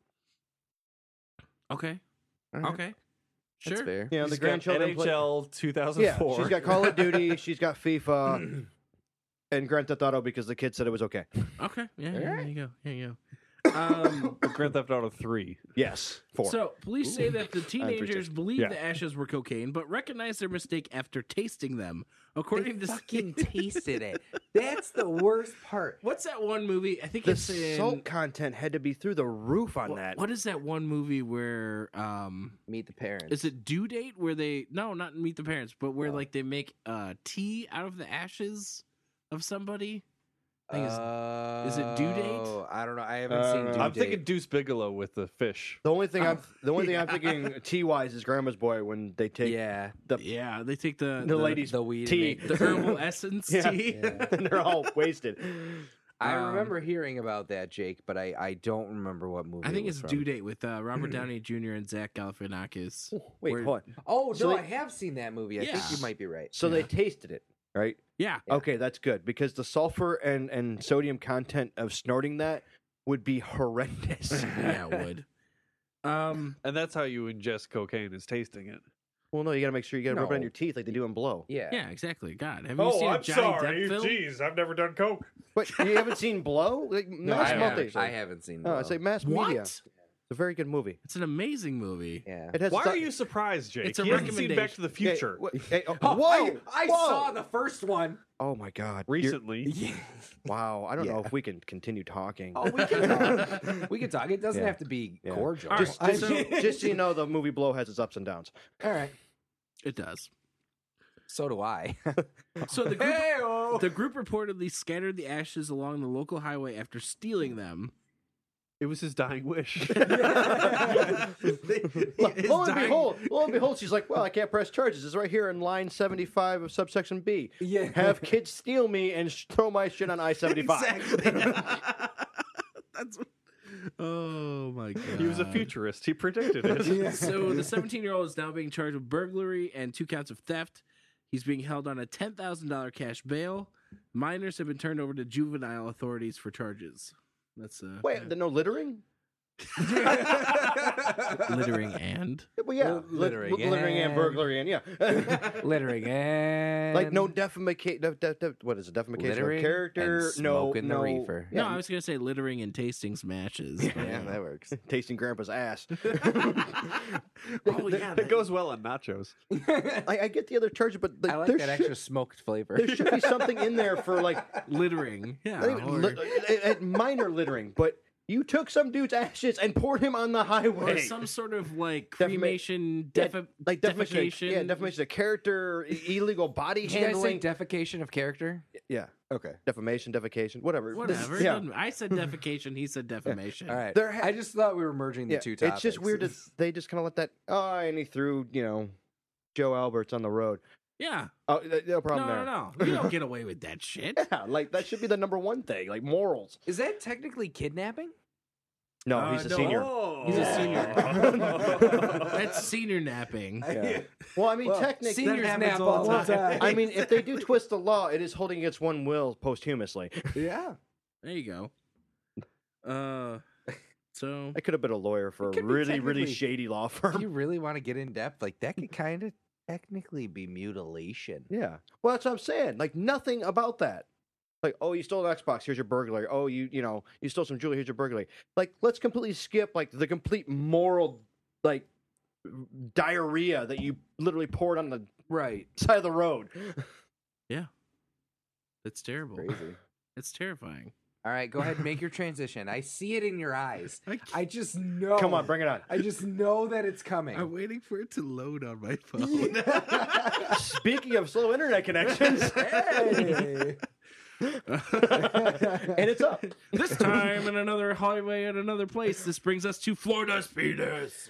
Okay, All right. okay, That's sure. fair. You know, She's the got grandchildren. play- N H L two thousand yeah, four. she's got Call of Duty. She's got FIFA. And Grand Theft Auto because the kid said it was okay. Okay, yeah, yeah, All there right. you go, there you go. Um, Grand Theft Auto three. Yes, four. So, police say that the three teenagers sixty. believe Yeah. the ashes were cocaine, but recognize their mistake after tasting them. According They to fucking tasted it. That's the worst part. what's that one movie? I think the it's in. salt content had to be through the roof on wha- that. What is that one movie where? um Meet the parents. Is it Due Date where they? No, not Meet the Parents, but where like they make uh tea out of the ashes of somebody. I think it's- is it Due Date? Oh, I don't know. I haven't Uh, seen Due I'm Date. thinking Deuce Bigelow with the fish. The only thing I'm the only thing Yeah. I'm thinking T wise is Grandma's Boy when they take yeah, the Yeah, they take the the ladies the weed. tea. and the make- herbal essence Yeah. tea. Yeah. and they're all wasted. I Um, remember hearing about that, Jake, but I, I don't remember what movie. I think it it's was Due from. Date with uh, Robert Downey Junior and Zach Galifianakis. Wait, Where- hold on. Oh no, So they- I have seen that movie. I Yeah. think you might be right. So they tasted it, right? Yeah, Yeah. Okay, that's good because the sulfur and and sodium content of snorting that would be horrendous. yeah, it would. Um, And that's how you ingest cocaine, is tasting it. Well, no, you got to make sure you got to rub it on No. your teeth like they do in Blow. Yeah. yeah, exactly. God, have you seen a Johnny Depp film? Jeez, I've never done coke. But you haven't seen Blow? Like, No, mass I, multi. haven't, I haven't seen. Oh, it's Blow. like mass What? media. It's a very good movie. It's an amazing movie. Yeah. It has Why stu- are you surprised, Jake? It's a he hasn't seen Back recommendation. to the Hey, Future wh- hey, oh, Oh, whoa! I, I whoa! saw the first one. Oh my God! You're- recently. Wow, I don't know Yeah. if we can continue talking. Oh, we can talk. we can talk. It doesn't Yeah. have to be Yeah. cordial. All right, Just, I- just, just so you know, the movie Blow has its ups and downs. All right. It does. So do I. So the group, Hey-o. the group reportedly scattered the ashes along the local highway after stealing them. It was his dying wish. Lo, lo and behold, lo and behold, she's like, "Well, I can't press charges. It's right here in line seventy-five of subsection B. Yeah. Have kids steal me and sh- throw my shit on I seventy-five." Exactly. That's. Oh my god. He was a futurist. He predicted it. So the seventeen-year-old is now being charged with burglary and two counts of theft. He's being held on a ten thousand dollars cash bail. Minors have been turned over to juvenile authorities for charges. That's uh. Wait, yeah. the no littering? Littering and Well, yeah, Lit- littering, littering littering and and- burglary and yeah, Littering and like no defamation. Def, def, def, what is it? Defamation littering of character? and No, smoking no. the reefer. no, I was gonna say littering and tasting smashes. Yeah, that works. Tasting grandpa's ass. Oh yeah, It goes well on nachos. I, I get the other charges, but like, I like there that should, extra smoked flavor. there should be something in there for like littering. Yeah, I think or, li- uh, uh, minor littering, but you took some dude's ashes and poured him on the or highway. some sort of like Defama- cremation, Yeah, defi- like defamation, of- defecation. yeah, defamation of character, i- illegal body Did you guys handling. say defecation of character? yeah, okay, defamation, defecation, whatever. Whatever. This- it yeah, doesn't- I said defecation. He said defamation. All right. There ha- I just thought we were merging the yeah. two topics. It's just weird that they just kind of let that. Oh, and he threw, you know, Joe Alberts on the road. Yeah. Oh, th- no No, problem no, there. no. You don't get away with that shit. Yeah, like that should be the number one thing, like morals. Is that technically kidnapping? No, Uh, he's a no. senior. Oh. He's a senior. That's senior napping. Yeah. Well, I mean, Well, technically, seniors happens nap all all the the time. time. I mean, if they do twist the law, it is holding against one will posthumously. yeah. There you go. Uh, so I could have been a lawyer for It a could be really, really technically- shady law If firm. you really want to get in depth, like that could kind of technically be mutilation. Yeah. Well, that's what I'm saying. Like nothing about that. Like, oh, you stole an Xbox. Here's your burglary. Oh, you, you know, you stole some jewelry. Here's your burglary. Like, let's completely skip like the complete moral, like diarrhea that you literally poured on the Right. side of the road. it's terrible. Crazy. It's terrifying. All right, go ahead and make your transition. I see it in your eyes. I I just know. Come on, bring it on. I just know that it's coming. I'm waiting for it to load on my phone. Speaking of slow internet connections, Hey. and it's up. This time in another highway at another place. This brings us to Florida's penis.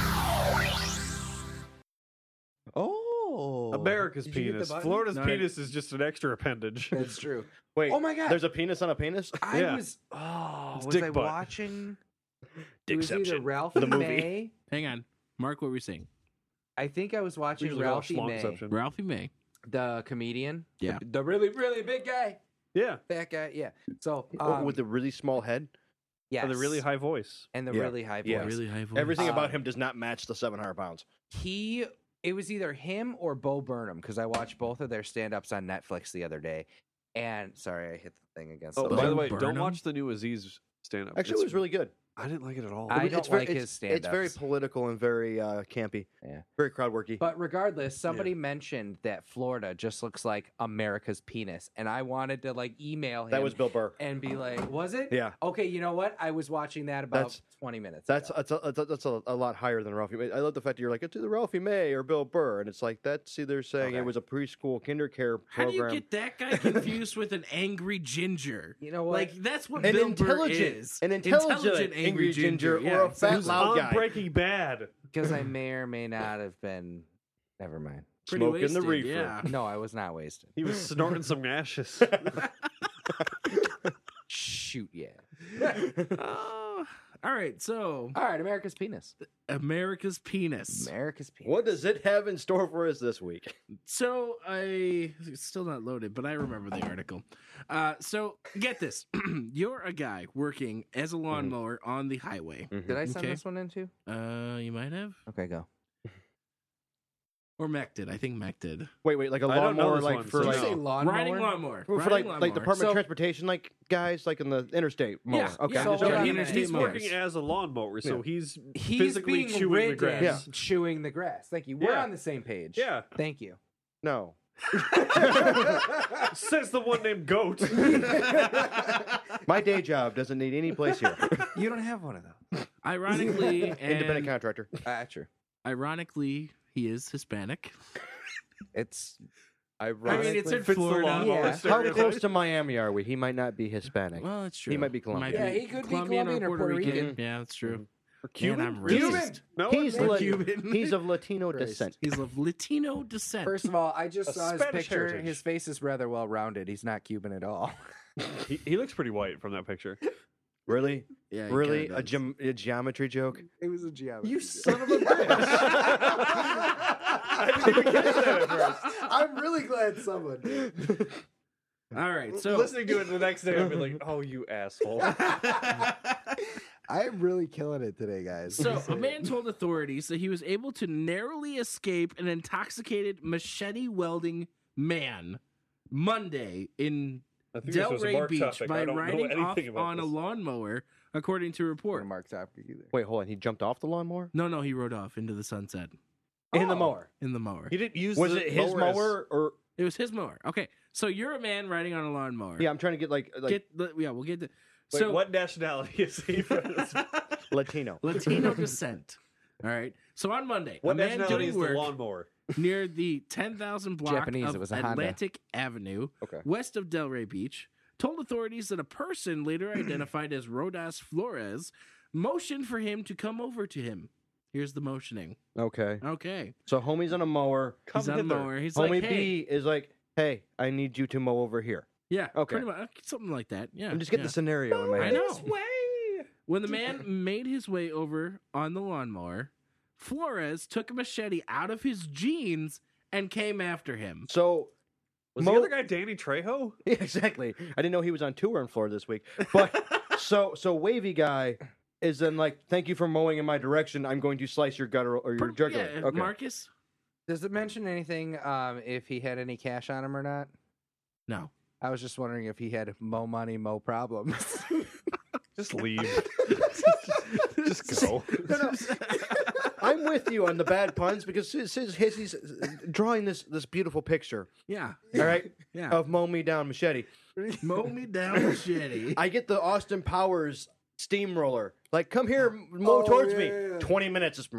Oh, America's Did you hit the penis. button? Florida's No, I- penis is just an extra appendage. That's true. Wait. Oh my God. There's a penis on a penis. I Yeah. was. Oh, It's was dick I butt. watching? It was either Dickception. Ralphie The movie. May. Hang on, Mark. What were we saying? I think I was watching Usually call it Ralphie May, schlongception. Ralphie May. the comedian. Yeah. the, the really really big guy. Yeah. That guy. Yeah. So Oh, um, with the really small head. yes, And the really high voice. and the Yeah. really high voice. Yeah. Really high voice. Everything Um, about him does not match the seven hundred pounds. He it was either him or Bo Burnham because I watched both of their stand-ups on Netflix the other day. And sorry, I hit the thing against Oh, the by the mic. way, don't Burnham? watch the new Aziz stand up. Actually, it was really good. I didn't like it at all. I It- don't it's very, like it's, his It's very stand-ups. political and very uh, campy. Yeah. Very crowd worky. But regardless, somebody mentioned that Florida just looks like America's penis, and I wanted to like email him that was Bill Burr. and be like, "Was it? Yeah. Okay, you know what? I was watching that about That's- twenty minutes. That's ago. that's a, that's a, that's a, a lot higher than Ralphie May. I love the fact that you're like it's either Ralphie May or Bill Burr, and it's like that's either saying Okay. it was a preschool kinder care How do program. you get that guy confused with an angry ginger? You know what? Like that's what an Bill Burr intelligent, is. an intelligent, angry ginger, yeah, or a fat exactly. loud on guy Breaking Bad. because I may or may not have been. Never mind. Pretty smoking the wasted, reefer. Yeah. No, I was not wasted. He was snorting some ashes. Shoot, yeah. Oh, all right, so All right, America's penis. America's penis. America's penis. What does it have in store for us this week? So I it's still not loaded, but I remember the article. Uh, so get this: you're a guy working as a lawnmower on the highway. Did I send Okay. this one in too? Uh, you might have, Okay, go. or Mech did. I think Mech did. Wait, wait, like a I don't know lawnmower, this like one, for so like no. Say lawnmower. Riding lawnmower. for, riding like like lawnmower. Department So- of Transportation, like guys, like in the interstate mower. Yeah, okay, yeah. just- So Yeah, hold on. interstate He's mowers. working as a lawnmower, so Yeah. he's, He's physically being chewing the ridden, grass. Yeah. chewing the grass. Thank you. We're Yeah. on the same page. Yeah. Thank you. no. Says the one named Goat. My day job doesn't need any place here. You don't have one of those. Ironically, Independent and contractor. Ah, true. ironically, he is Hispanic. It's I, I mean, it's in Fits the Florida. lawnmower Yeah. How stereotype. close to Miami are we? He might not be Hispanic. Well, it's true. He might be Colombian. Yeah, he could be Colombian or Puerto Rican. Yeah, that's true. Or Cuban? Man, I'm Cuban? racist. No, He's, no. la- Cuban. he's of Latino Christ. descent. He's of Latino descent. First of all, I just A saw his Spanish picture. heritage. His face is rather well rounded. He's not Cuban at all. he, he looks pretty white from that picture. Really? yeah, he Really? kinda A, does. gem- a geometry joke? It was a geometry. You son of a bitch! I didn't even catch that at first. I'm really glad someone did. All right, so Listening to it the next day, I'd be like, "Oh, you asshole!" I am really killing it today, guys. So, a man told authorities that he was able to narrowly escape an intoxicated machete welding man Monday in I think this was a Delray Mark Beach topic. I by don't know riding off anything about on a this. lawnmower, according to Or report. Mark topic either. Wait, hold on. He jumped off the lawnmower No, no, he rode off into the sunset in the mower. in the mower. He didn't use Was the it his mower as- mower or? It was his mower. Okay, so you're a man riding on a lawnmower. Yeah, I'm trying to get like like Get the, yeah, we'll get the. Wait, so what nationality is he from? Latino. Latino descent. All right. So on Monday, What a man nationality doing is the work lawnmower? near the ten thousand block Japanese, of it was a Honda. Atlantic Avenue, Okay. west of Delray Beach, told authorities that a person later identified as Rodas Flores motioned for him to come over to him. Here's the motioning. Okay. Okay. So homie's on a mower. Come He's on a hither. mower. He's Homie like, hey. B is like, hey, I need you to mow over here. Yeah. Okay. Pretty much something like that. Yeah. I'm just getting yeah. the scenario in my I head. know. When the man made his way over on the lawnmower, Flores took a machete out of his jeans and came after him. So Was Mo- the other guy Danny Trejo? yeah, exactly. I didn't know he was on tour in Florida this week. But so so wavy guy is then like, thank you for mowing in my direction. I'm going to slice your gutter or your Per- jugular. yeah, okay. Marcus? Does it mention anything um, if he had any cash on him or not? No. I was just wondering if he had mo money, mo problems. Just leave. Just go. No, no. I'm with you on the bad puns because his, his, his, he's drawing this this beautiful picture. Yeah. All right, Yeah. of mow me down machete. Mow me down, machete. I get the Austin Powers steamroller. Like, come here, mow Oh, towards yeah, me. yeah, yeah. Twenty minutes. Just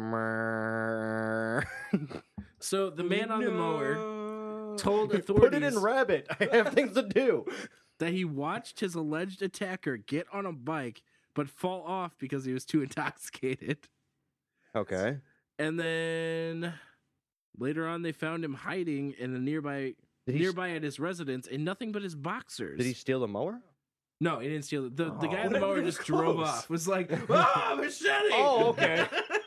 So the man on the mower told put authorities it in rabbit. I have things to do. that he watched his alleged attacker get on a bike but fall off because he was too intoxicated. Okay. And then later on, they found him hiding in a nearby Did he, nearby at his residence in nothing but his boxers. did he steal the mower? No, he didn't steal it. The, the guy Oh, on the what mower happened to just the drove clothes? off. Was like, ah, machete. Oh, okay.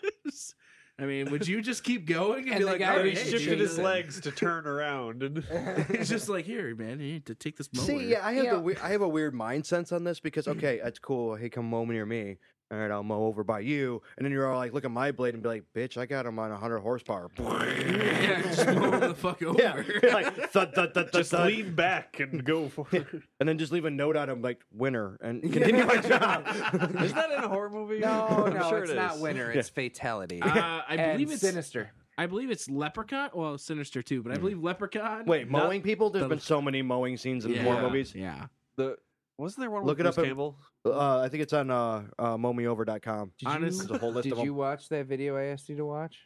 I mean, would you just keep going and, And be the like, guy all And right, he hey, shifted dude, his legs to turn around, and He's just like, here, man, you need to take this mower. See, yeah, I have Yeah. the we- I have a weird mind sense on this because okay, that's cool. Hey, come mow near me. All right, I'll mow over by you, and then you're all like, look at my blade and be like, bitch, I got him on one hundred horsepower. Yeah, just mow him the fuck over. Yeah, like thud, thud, thud, just thud, lean back and go for it. and then just leave a note on him like winner and continue my job. Is that in a horror movie? no, I'm no, sure it's it not is. winner. It's fatality. Uh, I And believe it's sinister. I believe it's Leprechaun. Well, Sinister too, but I believe Leprechaun. Wait, Not mowing people? There's the- been so many mowing scenes in yeah, horror movies. Yeah. The wasn't there one Look with it up Bruce at- Campbell? Uh, I think it's on uh, uh, mow me over dot com. Did Honest- There's a whole list Did of them. you watch that video I asked you to watch?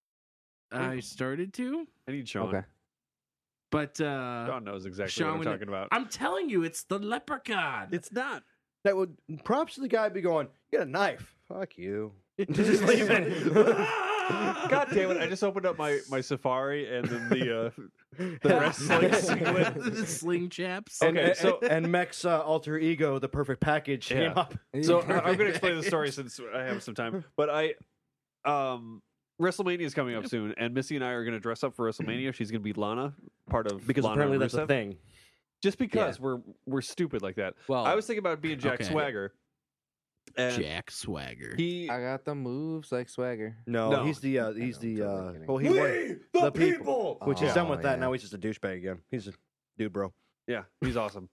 I started to, I need Sean. Okay. but uh, Sean knows exactly Sean what I'm would- talking about. I'm telling you, it's the Leprechaun. It's not. That would props to the guy be going, you got a knife. Fuck you. Just leave it. God damn it! I just opened up my, my Safari and then the uh, the wrestling singlet. the sling chaps. And, Okay, and, so- and Mech's uh, alter ego, the perfect package, Yeah. came up. So I- I'm going to explain the story since I have some time. But I, um, WrestleMania is coming up soon, and Missy and I are going to dress up for WrestleMania. She's going to be Lana, part of Because Lana apparently that's a Rusev. thing. Just because we're we're stupid like that. Well, I was thinking about being Jack Okay. Swagger. And Jack Swagger. he I got the moves like Swagger. No, No. he's the uh, he's I the don't uh, kidding. well he won the, people, which he's Oh, done with that. yeah. Now he's just a douchebag again. He's a dude, bro. Yeah, he's awesome.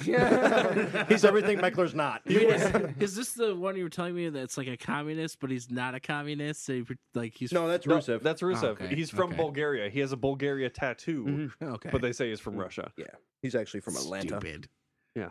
He's everything Meckler's not. Wait, is, is this the one you were telling me that's like a communist, but he's not a communist? So he, pre- like he's No, that's No, Rusev. that's Rusev. Okay, He's from okay. Bulgaria. He has a Bulgaria tattoo, Mhm. okay. but they say he's from Russia. Yeah, he's actually from Atlanta. Stupid. Yeah,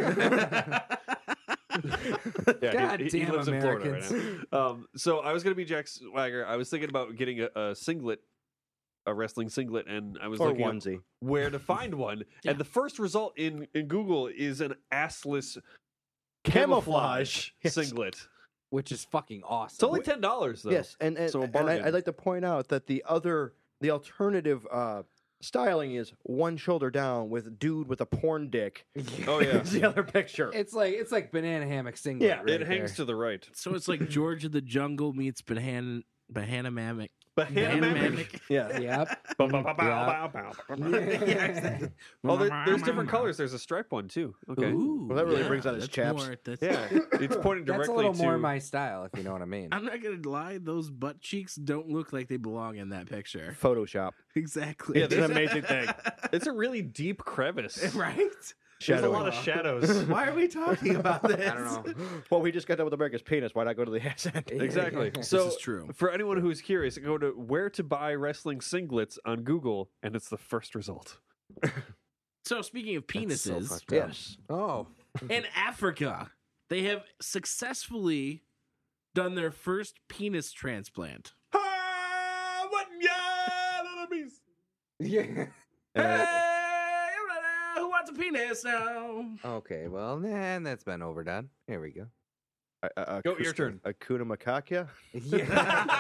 God he, he, he damn lives in Florida Americans. right now. Um, so I was gonna be Jack Swagger. I was thinking about getting a, a singlet, a wrestling singlet, and I was Or looking up onesie. where to find one. Yeah. And the first result in, in Google is an assless Camouflage. Yes. singlet. Which is fucking awesome. It's only ten dollars though. Yes, and and, So a and I, bargain. I'd like to point out that the other, the alternative uh, styling is one shoulder down with dude with a porn dick. Oh yeah. It's the other picture. It's like it's like banana hammock singlet. Yeah, right it hangs there. to the right. So it's like George of the Jungle meets Banana Banana Mammoth. Banamanic. Yeah. Yep. Bow, bow, bow, bow, bow, bow, bow. exactly. Oh, there, there's different colors. There's a stripe one too. Okay. Ooh, Well, that really yeah, brings out his that's chaps. more- that's- Yeah, it's pointing directly That's a little to. more my style, if you know what I mean. I'm not gonna lie; those butt cheeks don't look like they belong in that picture. Photoshop. Exactly. Yeah, It's an amazing thing. It's a really deep crevice. right? There's a Shadowing. lot of shadows. Why are we talking about this? I don't know. Well, we just got done with America's penis. Why not go to the ass end? Exactly. This So, is true. for anyone who's curious, go to where to buy wrestling singlets on Google, and it's the first result. So speaking of That's so penises, fucked up. Yes. Oh. in Africa, they have successfully done their first penis transplant. Ah, what enemies? Yeah. Hey, who wants a penis now? Okay, well, then that's been overdone. Here we go. Uh, uh, Go, your turn. Akuna Makakia. Yeah.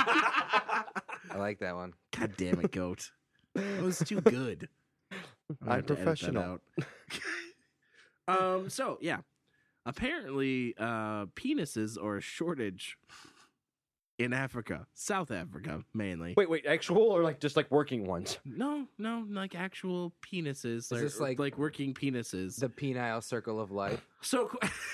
I like that one. God damn it, goat! That was too good. I'm, I'm professional. um. So yeah, apparently, uh, penises are a shortage in Africa, South Africa mainly. Wait, wait, actual or like just like working ones? No, no, like actual penises. Is this like- like working penises? The penile circle of life. So,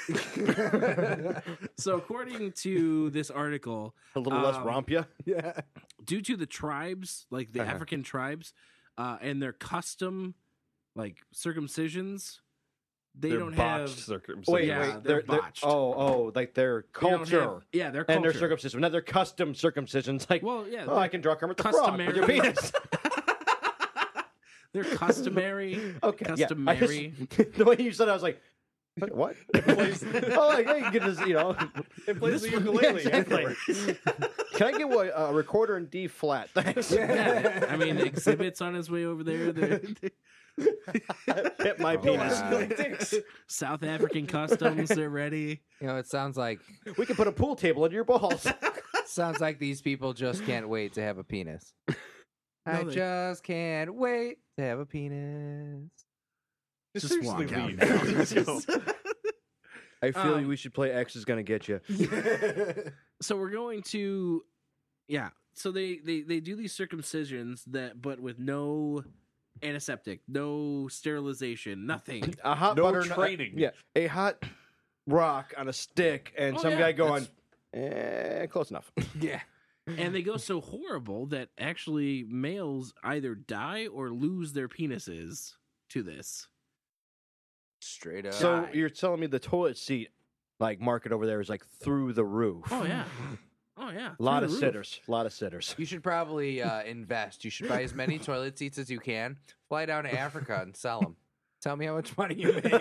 so according to this article, A little less Um, rompia. Yeah. due to the tribes, like the Uh-huh. African tribes, uh, and their custom, like circumcisions, they They're don't botched have. circumcision. Wait, yeah, wait. they're They're, botched. oh, oh, like their they don't culture have- yeah, their culture. and their circumcision, not their custom circumcisions. Like, Well, yeah, oh, I can draw Kermit the Frog with your customary- penis. they're customary. Okay, Customary. yeah. I just, the way you said it, I was like, what? oh, like, hey, you can just, you know, It plays the Yeah, ukulele. exactly. Can I get a, a recorder in D flat? Thanks. Yeah, I mean, exhibits on his way over there. They're- Hit my Oh, penis. wow. South African customs, they're ready. You know, it sounds like We can put a pool table under your balls. sounds like these people just can't wait to have a penis. I they- just can't wait to have a penis. Just, Just seriously walk out leave. now. Let's go. I feel Um, we should play X is gonna get you. So we're going to, yeah. So they they they do these circumcisions that, but with no antiseptic, no sterilization, nothing. A hot No butter training. yeah, a hot rock on a stick, and Oh, some yeah, guy going, eh, close enough. Yeah. And they go so horrible that actually males either die or lose their penises to this. Straight up. So Die. you're telling me the toilet seat, like market over there, is like through the roof? Oh yeah, oh yeah. A lot through of the roof. sitters. A lot of sitters. You should probably uh, invest. You should buy as many toilet seats as you can. Fly down to Africa and sell them. Tell me how much money you make.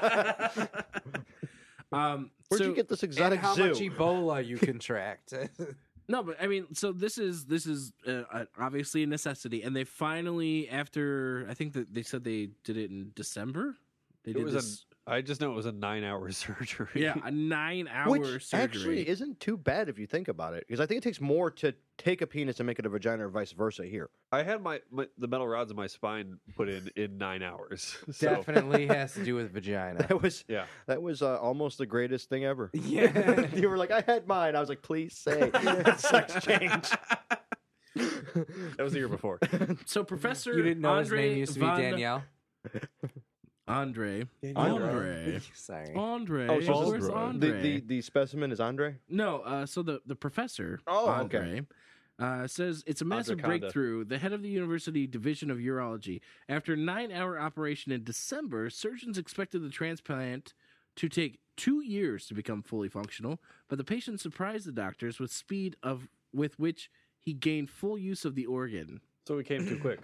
Um, Where'd so, you get this and exotic how zoo? much Ebola you contract. No, but I mean, so this is this is uh, uh, obviously a necessity, and they finally, after I think that they said they did it in December. They It did was this, a, I just know it was a nine-hour surgery. yeah, a nine-hour Which surgery. actually isn't too bad if you think about it, because I think it takes more to take a penis and make it a vagina, or vice versa. Here, I had my, my the metal rods in my spine put in in nine hours. So, Definitely has to do with vagina. that was yeah. that was uh, almost the greatest thing ever. Yeah. You were like, I had mine. I was like, please say sex change. That was the year before. So Professor You didn't know Andre his name used to be Van- Danielle? Andre. Andre. Andre. Sorry. Andre. Oh, so Where's this- Andre? the, the the specimen is Andre. No, uh, so the, the professor, Oh, Andre, uh, says it's a massive Andre Conda. breakthrough. The head of the University Division of Urology. After a nine-hour operation in December, surgeons expected the transplant to take two years to become fully functional, but the patient surprised the doctors with speed of with which he gained full use of the organ. So we came too quick.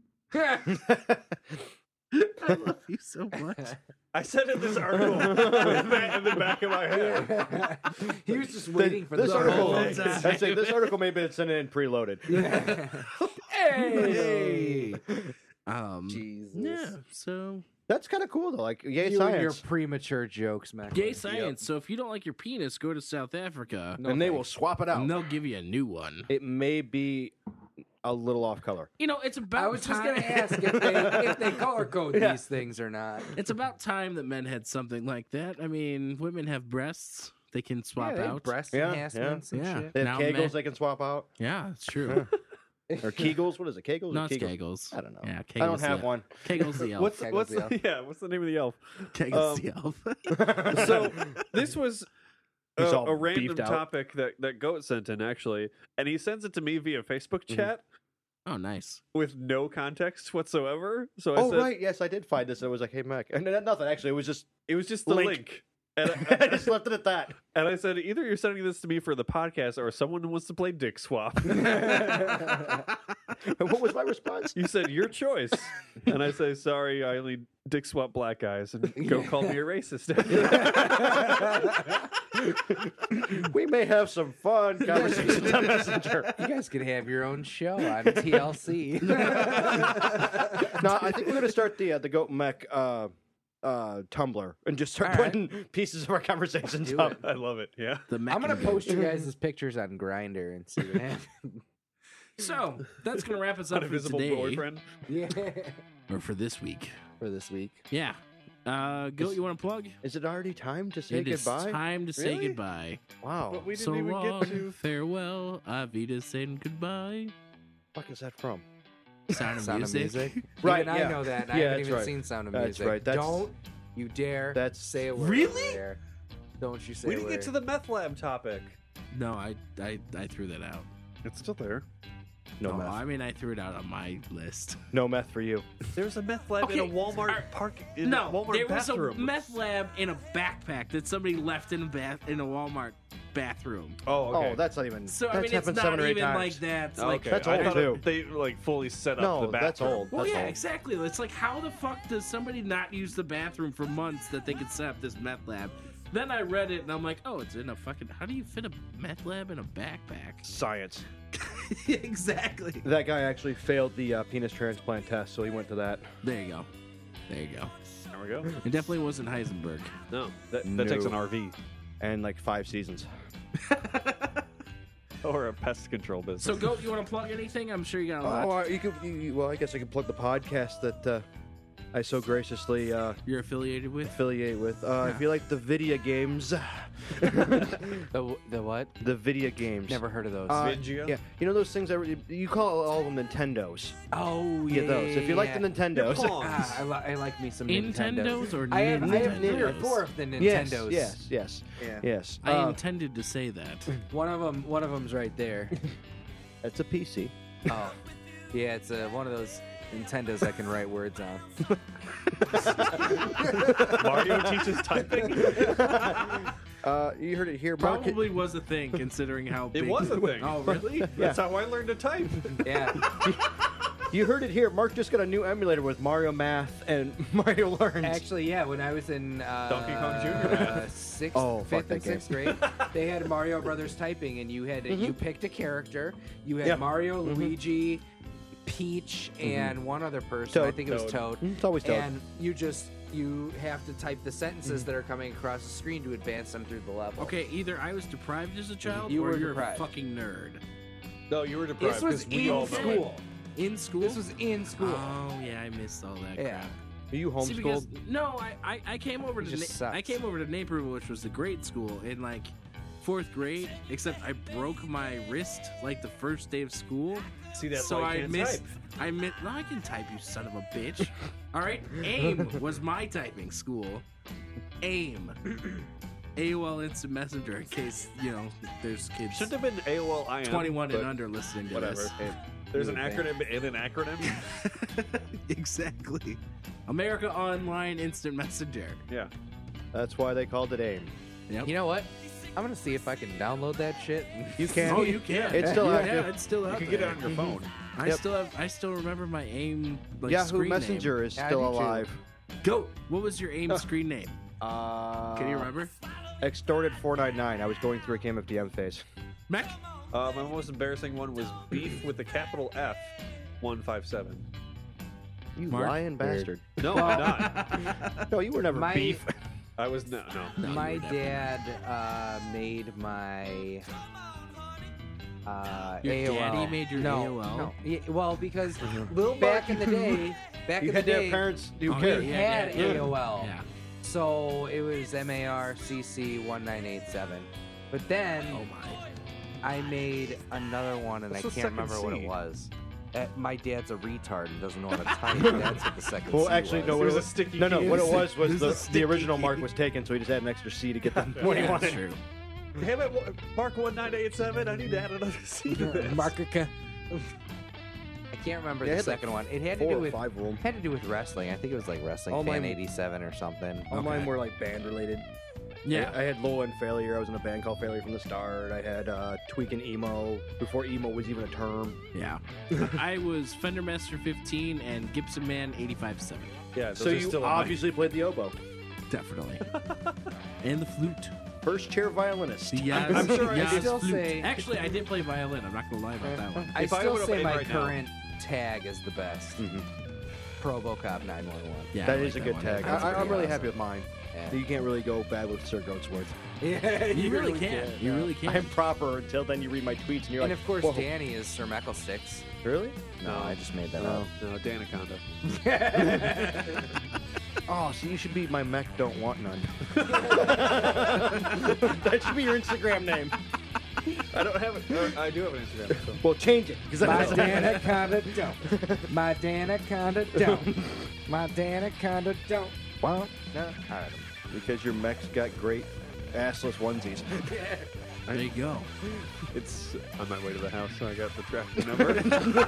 I love you so much. I said in this article with that in the back of my head. He was just waiting for this the article. whole I time. say this article may have been sent in preloaded. Hey. Um, Jesus. yeah. So That's kind of cool though. Like, yay, You and your science. premature jokes, man. gay science. So if you don't like your penis, go to South Africa, No and they will thanks. swap it out. and they'll give you a new one. It may be a little off color. You know, it's about. I was just time- gonna ask if they if they color code Yeah. these things or not. It's about time that men had something like that. I mean, women have breasts; they can swap yeah, they have out. breast Yeah, enhancements and yeah. shit. They have Now kegels men- they can swap out. Yeah, it's true. or Kegels. What is it? Kegels? No, or it's Kegels? Kegels. I don't know. Yeah, Kegels I don't have the, one. Kegels the elf. What's Kegels what's the elf. yeah? What's the name of the elf? Kegels um, the elf. So this was He's a, all a random beefed out. topic that that Goat sent in actually, and he sends it to me via Facebook Mhm. chat Oh, nice. with no context whatsoever. So I Oh said, right, yes, I did find this. And I was like, "Hey, Mac," and then nothing. Actually, it was just it was just the Link. link. And I I, just left it at that. and I said, either you're sending this to me for the podcast, or someone wants to play Dick Swap. What was my response? You said your choice, and I say, sorry, I only Dick Swap black guys, and Go called me a racist. We may have some fun conversations on Messenger. You guys could have your own show on T L C. No, I think we're gonna start the uh, the Goat Mech uh, uh, Tumblr and just start All right. putting pieces of our conversations Do up. it. I love it. Yeah. The I'm gonna Meccan post you guys' pictures on Grinder and see what happens. So that's gonna wrap us up for Invisible today, boyfriend. Yeah, or for this week. for this week. Yeah. Uh, Goat, you want to plug? Is it already time to say It is goodbye? time to say Really? goodbye. Wow. But we didn't So even long, get to. farewell, Avita saying goodbye. What the fuck is that from? Sound of Sound music. of Music. Right, Even yeah. I know that. And I Yeah, haven't that's even right. seen Sound of That's Music. right, that's- Don't you dare that's- say a word. Really? over there. Don't you say We a didn't word. get to the meth lab topic. No, I, I I threw that out. It's still there. No Oh, meth. I mean, I threw it out on my list. No meth for you. There's a meth lab in a Okay, Walmart alright. park. In no, a Walmart there was bathroom. a meth lab in a backpack that somebody left in a bath in a Walmart bathroom. Oh, okay. Oh, that's not even. So that's I mean, it's happened not seven or eight even times. like that. It's okay. like, That's I old, thought too. They like fully set up No, the bathroom. that's old. well, That's yeah, old. exactly. It's like, how the fuck does somebody not use the bathroom for months that they could set up this meth lab? Then I read it and I'm like, oh, it's in a fucking. How do you fit a meth lab in a backpack? Science. Exactly. That guy actually failed the uh, penis transplant test, so he went to that. There you go. There you go. There we go. It definitely wasn't Heisenberg. No, that, that takes No. an R V And like five seasons. or a pest control business. So, Goat, you want to plug anything? I'm sure you got a lot. Oh, uh, you could. You, you- well, I guess I could plug the podcast that uh, I so graciously uh, You're affiliated with? affiliate with. Uh, Yeah. If you like the video games, The, the what? the video games. Never heard of those. Uh, Vidgio? yeah, you know those things that re- you call all of them Nintendos. oh, Yeah, yeah. those. If you like the yeah. Nintendos, Pong. Ah, I, li- I like me some Nintendos or I have, I have three or Nintendos? four of the yes, Nintendos. yes, yes, Yeah. yes. I Uh, intended to say that. One of them. One of them's right there. That's a P C. Oh, yeah. It's uh, one of those Nintendos I can write words on. Mario teaches typing. Uh, you heard it here, Mark. Probably was a thing, considering how It big... was a thing. Oh, really? That's how I learned to type. Yeah. You heard it here. Mark just got a new emulator with Mario Math and Mario Learns. Actually, yeah. When I was in uh, Donkey Kong Junior uh, sixth, Oh, fuck fifth, that and sixth grade, they had Mario Brothers typing, and you had to, you picked a character. You had Yeah. Mario, Luigi, Peach, and one other person. I Toad. think it was Toad. Mhm, it's always Toad. And you just you have to type the sentences that are coming across the screen to advance them through the level. Okay, either I was deprived as a child, You or were you're deprived. a fucking nerd. No, you were deprived. This was 'cause we all in know school. it. In school? This was in school. Oh, yeah, I missed all that Yeah. crap. Are you See, because, homeschooled? no, I, I, I came over It to just Na- I sucks. came over to Naperville, which was the grade school, in like fourth grade. Except I broke my wrist like the first day of school. See, that's so why you I can't missed. type. I missed. No, I can type, you son of a bitch. All right, AIM was my typing school. AIM. A O L Instant Messenger. In case you know, there's kids Shouldn't have been A O L I M. twenty-one but and under listening to Whatever. this. Hey, there's an Okay. acronym in an acronym. Exactly. America Online Instant Messenger. Yeah. That's why they called it AIM. Yep. You know what? I'm gonna see if I can download that shit. You can. Oh, you can. It's still yeah, active. Yeah, it's still You out can there. get it on your phone. I Yep. still have. I still remember my AIM like Yahoo screen Messenger is Yeah, I still do too. alive. name. Go. What was your AIM screen name? Uh, Can you remember? Extorted four ninety-nine. I was going through a K M F D M phase. Mac. Uh, my most embarrassing one was beef with the capital F, one five seven. You Mark? lying bastard. No, I'm not. No, you were never My- beef. I was no, no. No, my you were never. dad uh, made my uh, Your A O L. daddy made your no, A O L? No, yeah, well, because Little back in the day, back You in had the to day, have parents who Oh, cared. we yeah, had yeah, yeah. A O L. Yeah. So it was M A R C C one nine eight seven. But then Oh my. I made another one, and What's I the can't second remember what it C? was. Uh, my dad's a retard and doesn't know how to type. That's what the second Well, C actually, was. no. What There's it a was, sticky no, no. key. What it was was There's the, a the sticky original key. mark was taken, so he just had an extra C to get the what he Yeah, that's wanted. true. Damn it, wa- Mark one nine eight seven. I need to add another C to this. Markica. I can't remember Yeah, it the had like second one. It had to Four do or with five of them. had to do with wrestling. I think it was like Wrestling All Fan mine- eighty-seven or something. All Okay. mine were like band related. Yeah. I, I had Low End Failure. I was in a band called Failure from the start. I had uh, Tweaking Emo before emo was even a term. Yeah. I was Fender Master fifteen and Gibson Man eighty-five seven. Yeah, those So are you still on my- obviously played the oboe. Definitely. And the flute. First chair violinist. Yeah, I'm sure I yeah, could still flute. say- Actually, I did play violin. I'm not gonna lie about that one. I If I still would've say played my right now- current tag is the best. Mhm. Probocop nine one one. Yeah, That I is like a good one. tag. That's I, I'm pretty really awesome. happy with mine. Yeah. You can't really go bad with Sir Goatsworth. Yeah, You really can. You really can. I'm proper until then you read my tweets and you're And like, of course, whoa. Danny is Sir Meckle-Sticks. Really? No, I just made that No. up. No, Danaconda. Oh, so you should be my mech don't want none. That should be your Instagram name. I don't have it. Or I do have an Instagram. So. Well, change it. Because My that's Danaconda don't. My Danaconda don't. My Danaconda don't. Want no. All right. because your mech's got great assless onesies. There you go. It's on my way to the house, so I got the tracking number.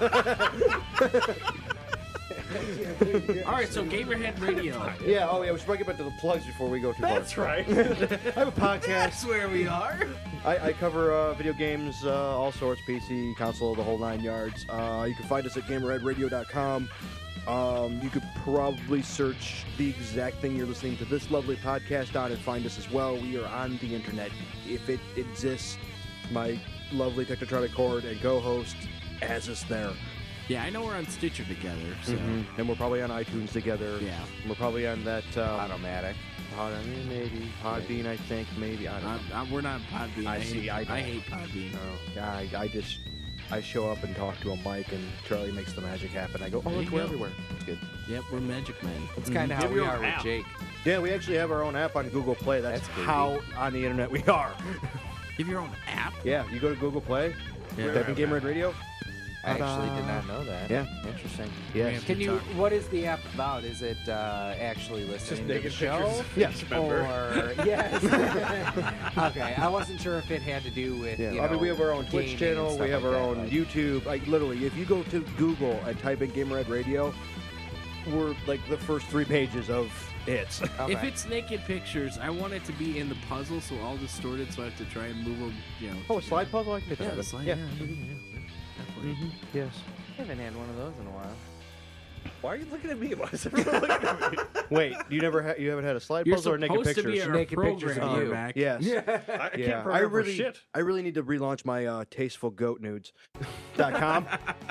All right, so Gamerhead Radio. Yeah, oh yeah, we should probably get back to the plugs before we go too That's far. right. I have a podcast. That's where we are. I, I cover uh, video games, uh, all sorts, P C, console, the whole nine yards. Uh, you can find us at gamerhead radio dot com. Um, you could probably search the exact thing you're listening to this lovely podcast on and find us as well. We are on the internet. If it exists, my lovely Technotronic Cord and co-host has us there. Yeah, I know we're on Stitcher together, so And we're probably on iTunes together. yeah. And we're probably on that... Um, Automatic. Pod, I mean, maybe. Podbean, I think. Maybe. I don't know. I'm, I'm, we're not Podbean. I I, see, Hate, I I, know. hate Podbean. No, I, I just I show up and talk to a mic, and Charlie makes the magic happen. I go, oh, There look, you we're go. everywhere. It's good. Yep, we're Magic Men. That's kind of how Give we your are with app. Jake. Yeah, we actually have our own app on Google Play. That's, That's creepy. how on the internet we are. You have your own app? Yeah, you go to Google Play, Yeah. type in Game Red Radio. I actually Ta-da. did not know that. Yeah. Interesting. Yes. Can you? What is the app about? Is it uh, actually listening to the naked show? pictures. Yes. Or yes. Okay, I wasn't sure if it had to do with. Yeah, You I mean, know, we have our own Twitch gaming and channel. stuff We have like our that, own like- YouTube. Like literally, if you go to Google and type in Game Red Radio, we're like the first three pages of hits. Okay. If it's naked pictures, I want it to be in the puzzle, so all distorted, so I have to try and move them. You know. Oh, a slide puzzle. I can get that. Yeah, happen. it's like, yeah. yeah, yeah, yeah, definitely. Mhm. Yes. I haven't had one of those in a while. Why are you looking at me? Why is everyone looking at me? Wait, you never ha- you haven't had a slide You're puzzle or naked supposed to pictures? be our Naked pictures of programmer, you. Mac. Yes. I, I Yeah, can't program I really, for shit. I really need to relaunch my uh, tasteful goat nudes dot com.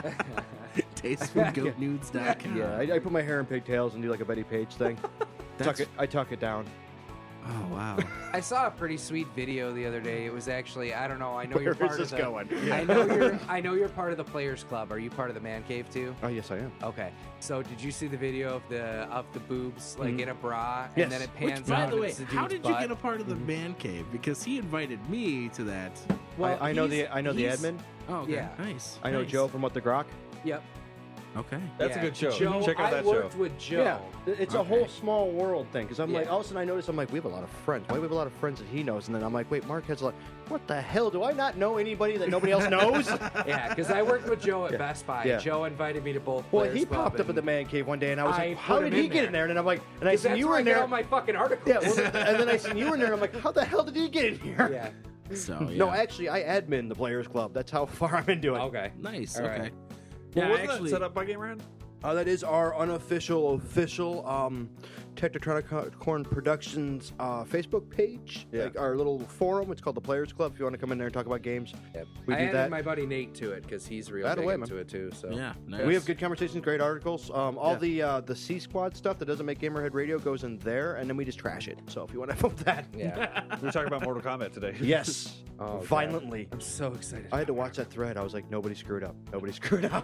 tasteful goat nudes dot com. Yeah, I, I put my hair in pigtails and do like a Betty Page thing. tuck That's- it, I tuck it down. Oh wow. I saw a pretty sweet video the other day. It was actually I don't know. I know Where you're is part this of the. going? I know you're. I know you're part of the Players Club. Are you part of the Man Cave too? Oh yes, I am. Okay. So did you see the video of the of the boobs like Mhm. in a bra, Yes. and then it Which, pans by out the and way, it's the how dude's did you butt? get a part of the man cave? Because he invited me to that. Well, I, I know he's- the I know the he's- admin. Oh, okay. Yeah. Nice. I know nice. Joe from What the Grok. Yep. Okay. That's a Yeah, good show. Joe, Check out I that show. worked with Joe. Yeah, it's a Okay. whole small world thing. Because I'm like, Yeah. all of a sudden I notice, I'm like, we have a lot of friends. Why do we have a lot of friends that he knows? And then I'm like, wait, Mark has like, what the hell? Do I not know anybody that nobody else knows? Yeah, because I worked with Joe at Yeah. Best Buy. Yeah. Joe invited me to both. Well, Players he Club popped up at and- the man cave one day, and I was I like, how put did him he in get in there. there? And then I'm like, and I 'Cause seen that's you where were I in get there. all my fucking articles. Yeah, well, and then I seen you were in there, and I'm like, how the hell did he get in here? yeah. So yeah. No, actually, I admin the Players Club. That's how far I'm into it. Okay. nice. All okay. right. Well, Yeah, wasn't actually. that set up by Gamerhead? Uh, that is our unofficial, official um, Technotronic Corn Productions uh, Facebook page. Yeah. Like our little forum. It's called the Players Club. If you want to come in there and talk about games, Yep. we I do added that. my buddy Nate to it because he's real That big away, into man. it too. So Yeah. Nice. We have good conversations, great articles. Um, all Yeah. the uh, the C Squad stuff that doesn't make Gamerhead Radio goes in there, and then we just trash it. So if you want to have fun with that, yeah. We were talking about Mortal Kombat today. yes, Oh, God. violently. I'm so excited. I had to watch that thread. I was like, nobody screwed up. Nobody screwed up.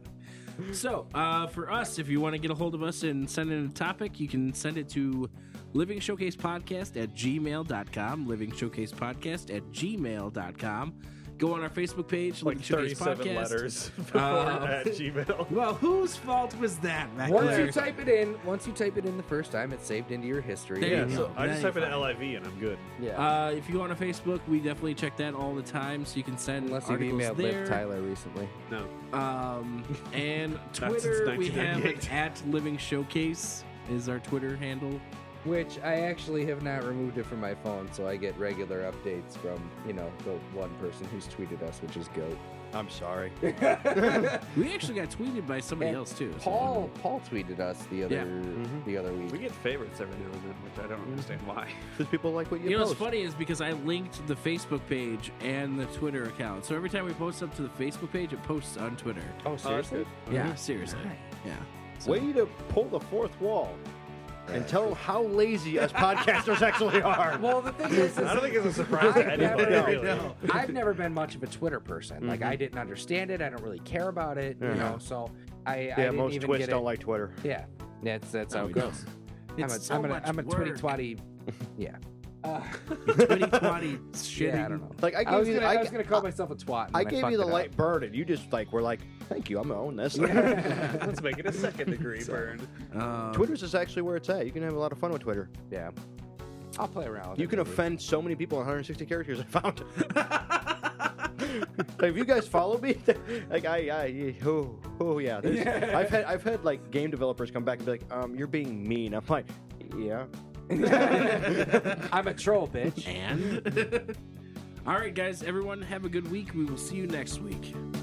So, uh, for us, if you want to get a hold of us and send in a topic, you can send it to Living Showcase Podcast at gmail dot com. Living Showcase Podcast at gmail dot com. Go on our Facebook page, Like Living Showcase thirty-seven Podcast. letters before Uh, at Gmail. Well, whose fault was that, Mac? Once Claire? you type it in, once you type it in the first time, it's saved into your history. There Yeah, you so go. I Now just you're type in fine. L I V and I'm good. Yeah. Uh, if you go on our Facebook, we definitely check that all the time, so you can send Unless you've articles emailed there. Liv Tyler recently. No. Um, and since Twitter, we have nineteen ninety-eight. at Living Showcase is our Twitter handle. Which I actually have not removed it from my phone, so I get regular updates from, you know, the one person who's tweeted us, which is Goat. I'm sorry. We actually got tweeted by somebody And else too. so- Paul Paul tweeted us the other Yeah. Mhm. the other We week. get favorites every now and then, which I don't understand why. Because people like what you, You know post. what's funny is because I linked the Facebook page and the Twitter account, so every time we post up to the Facebook page, it posts on Twitter. Oh, seriously? Yeah, seriously. Yeah. So- Way to pull the fourth wall and tell them how lazy us podcasters actually are. Well, the thing is, is I don't think it's a surprise to I've anybody. never, really. I've never been much of a Twitter person. Like, I didn't understand it. I don't really care about it. You Yeah. know, so I, I Yeah, didn't most even twits get don't it. like Twitter. Yeah, that's that's how No, it we goes. It's I'm a, so I'm a, much I'm a twitty work. twatty. Yeah. Uh, Twitty twatty shitting. yeah, I don't know. Like I I, gave was you, gonna, I, I, was gonna call myself a twat. and I then gave fucked you the it up. light burn, and you just like were like, "Thank you, I'm gonna own this." Let's make it a second degree burn. Um, Twitter's is actually where it's at. You can have a lot of fun with Twitter. Yeah. I'll play around with You it. can maybe. offend so many people in one hundred sixty characters. I found. Like, if you guys follow me, like I, I, oh, oh yeah. there's- I've had, I've had like game developers come back and be like, um, you're being mean. I'm like, yeah. I'm a troll, bitch. And all right, guys, everyone, have a good week. We will see you next week.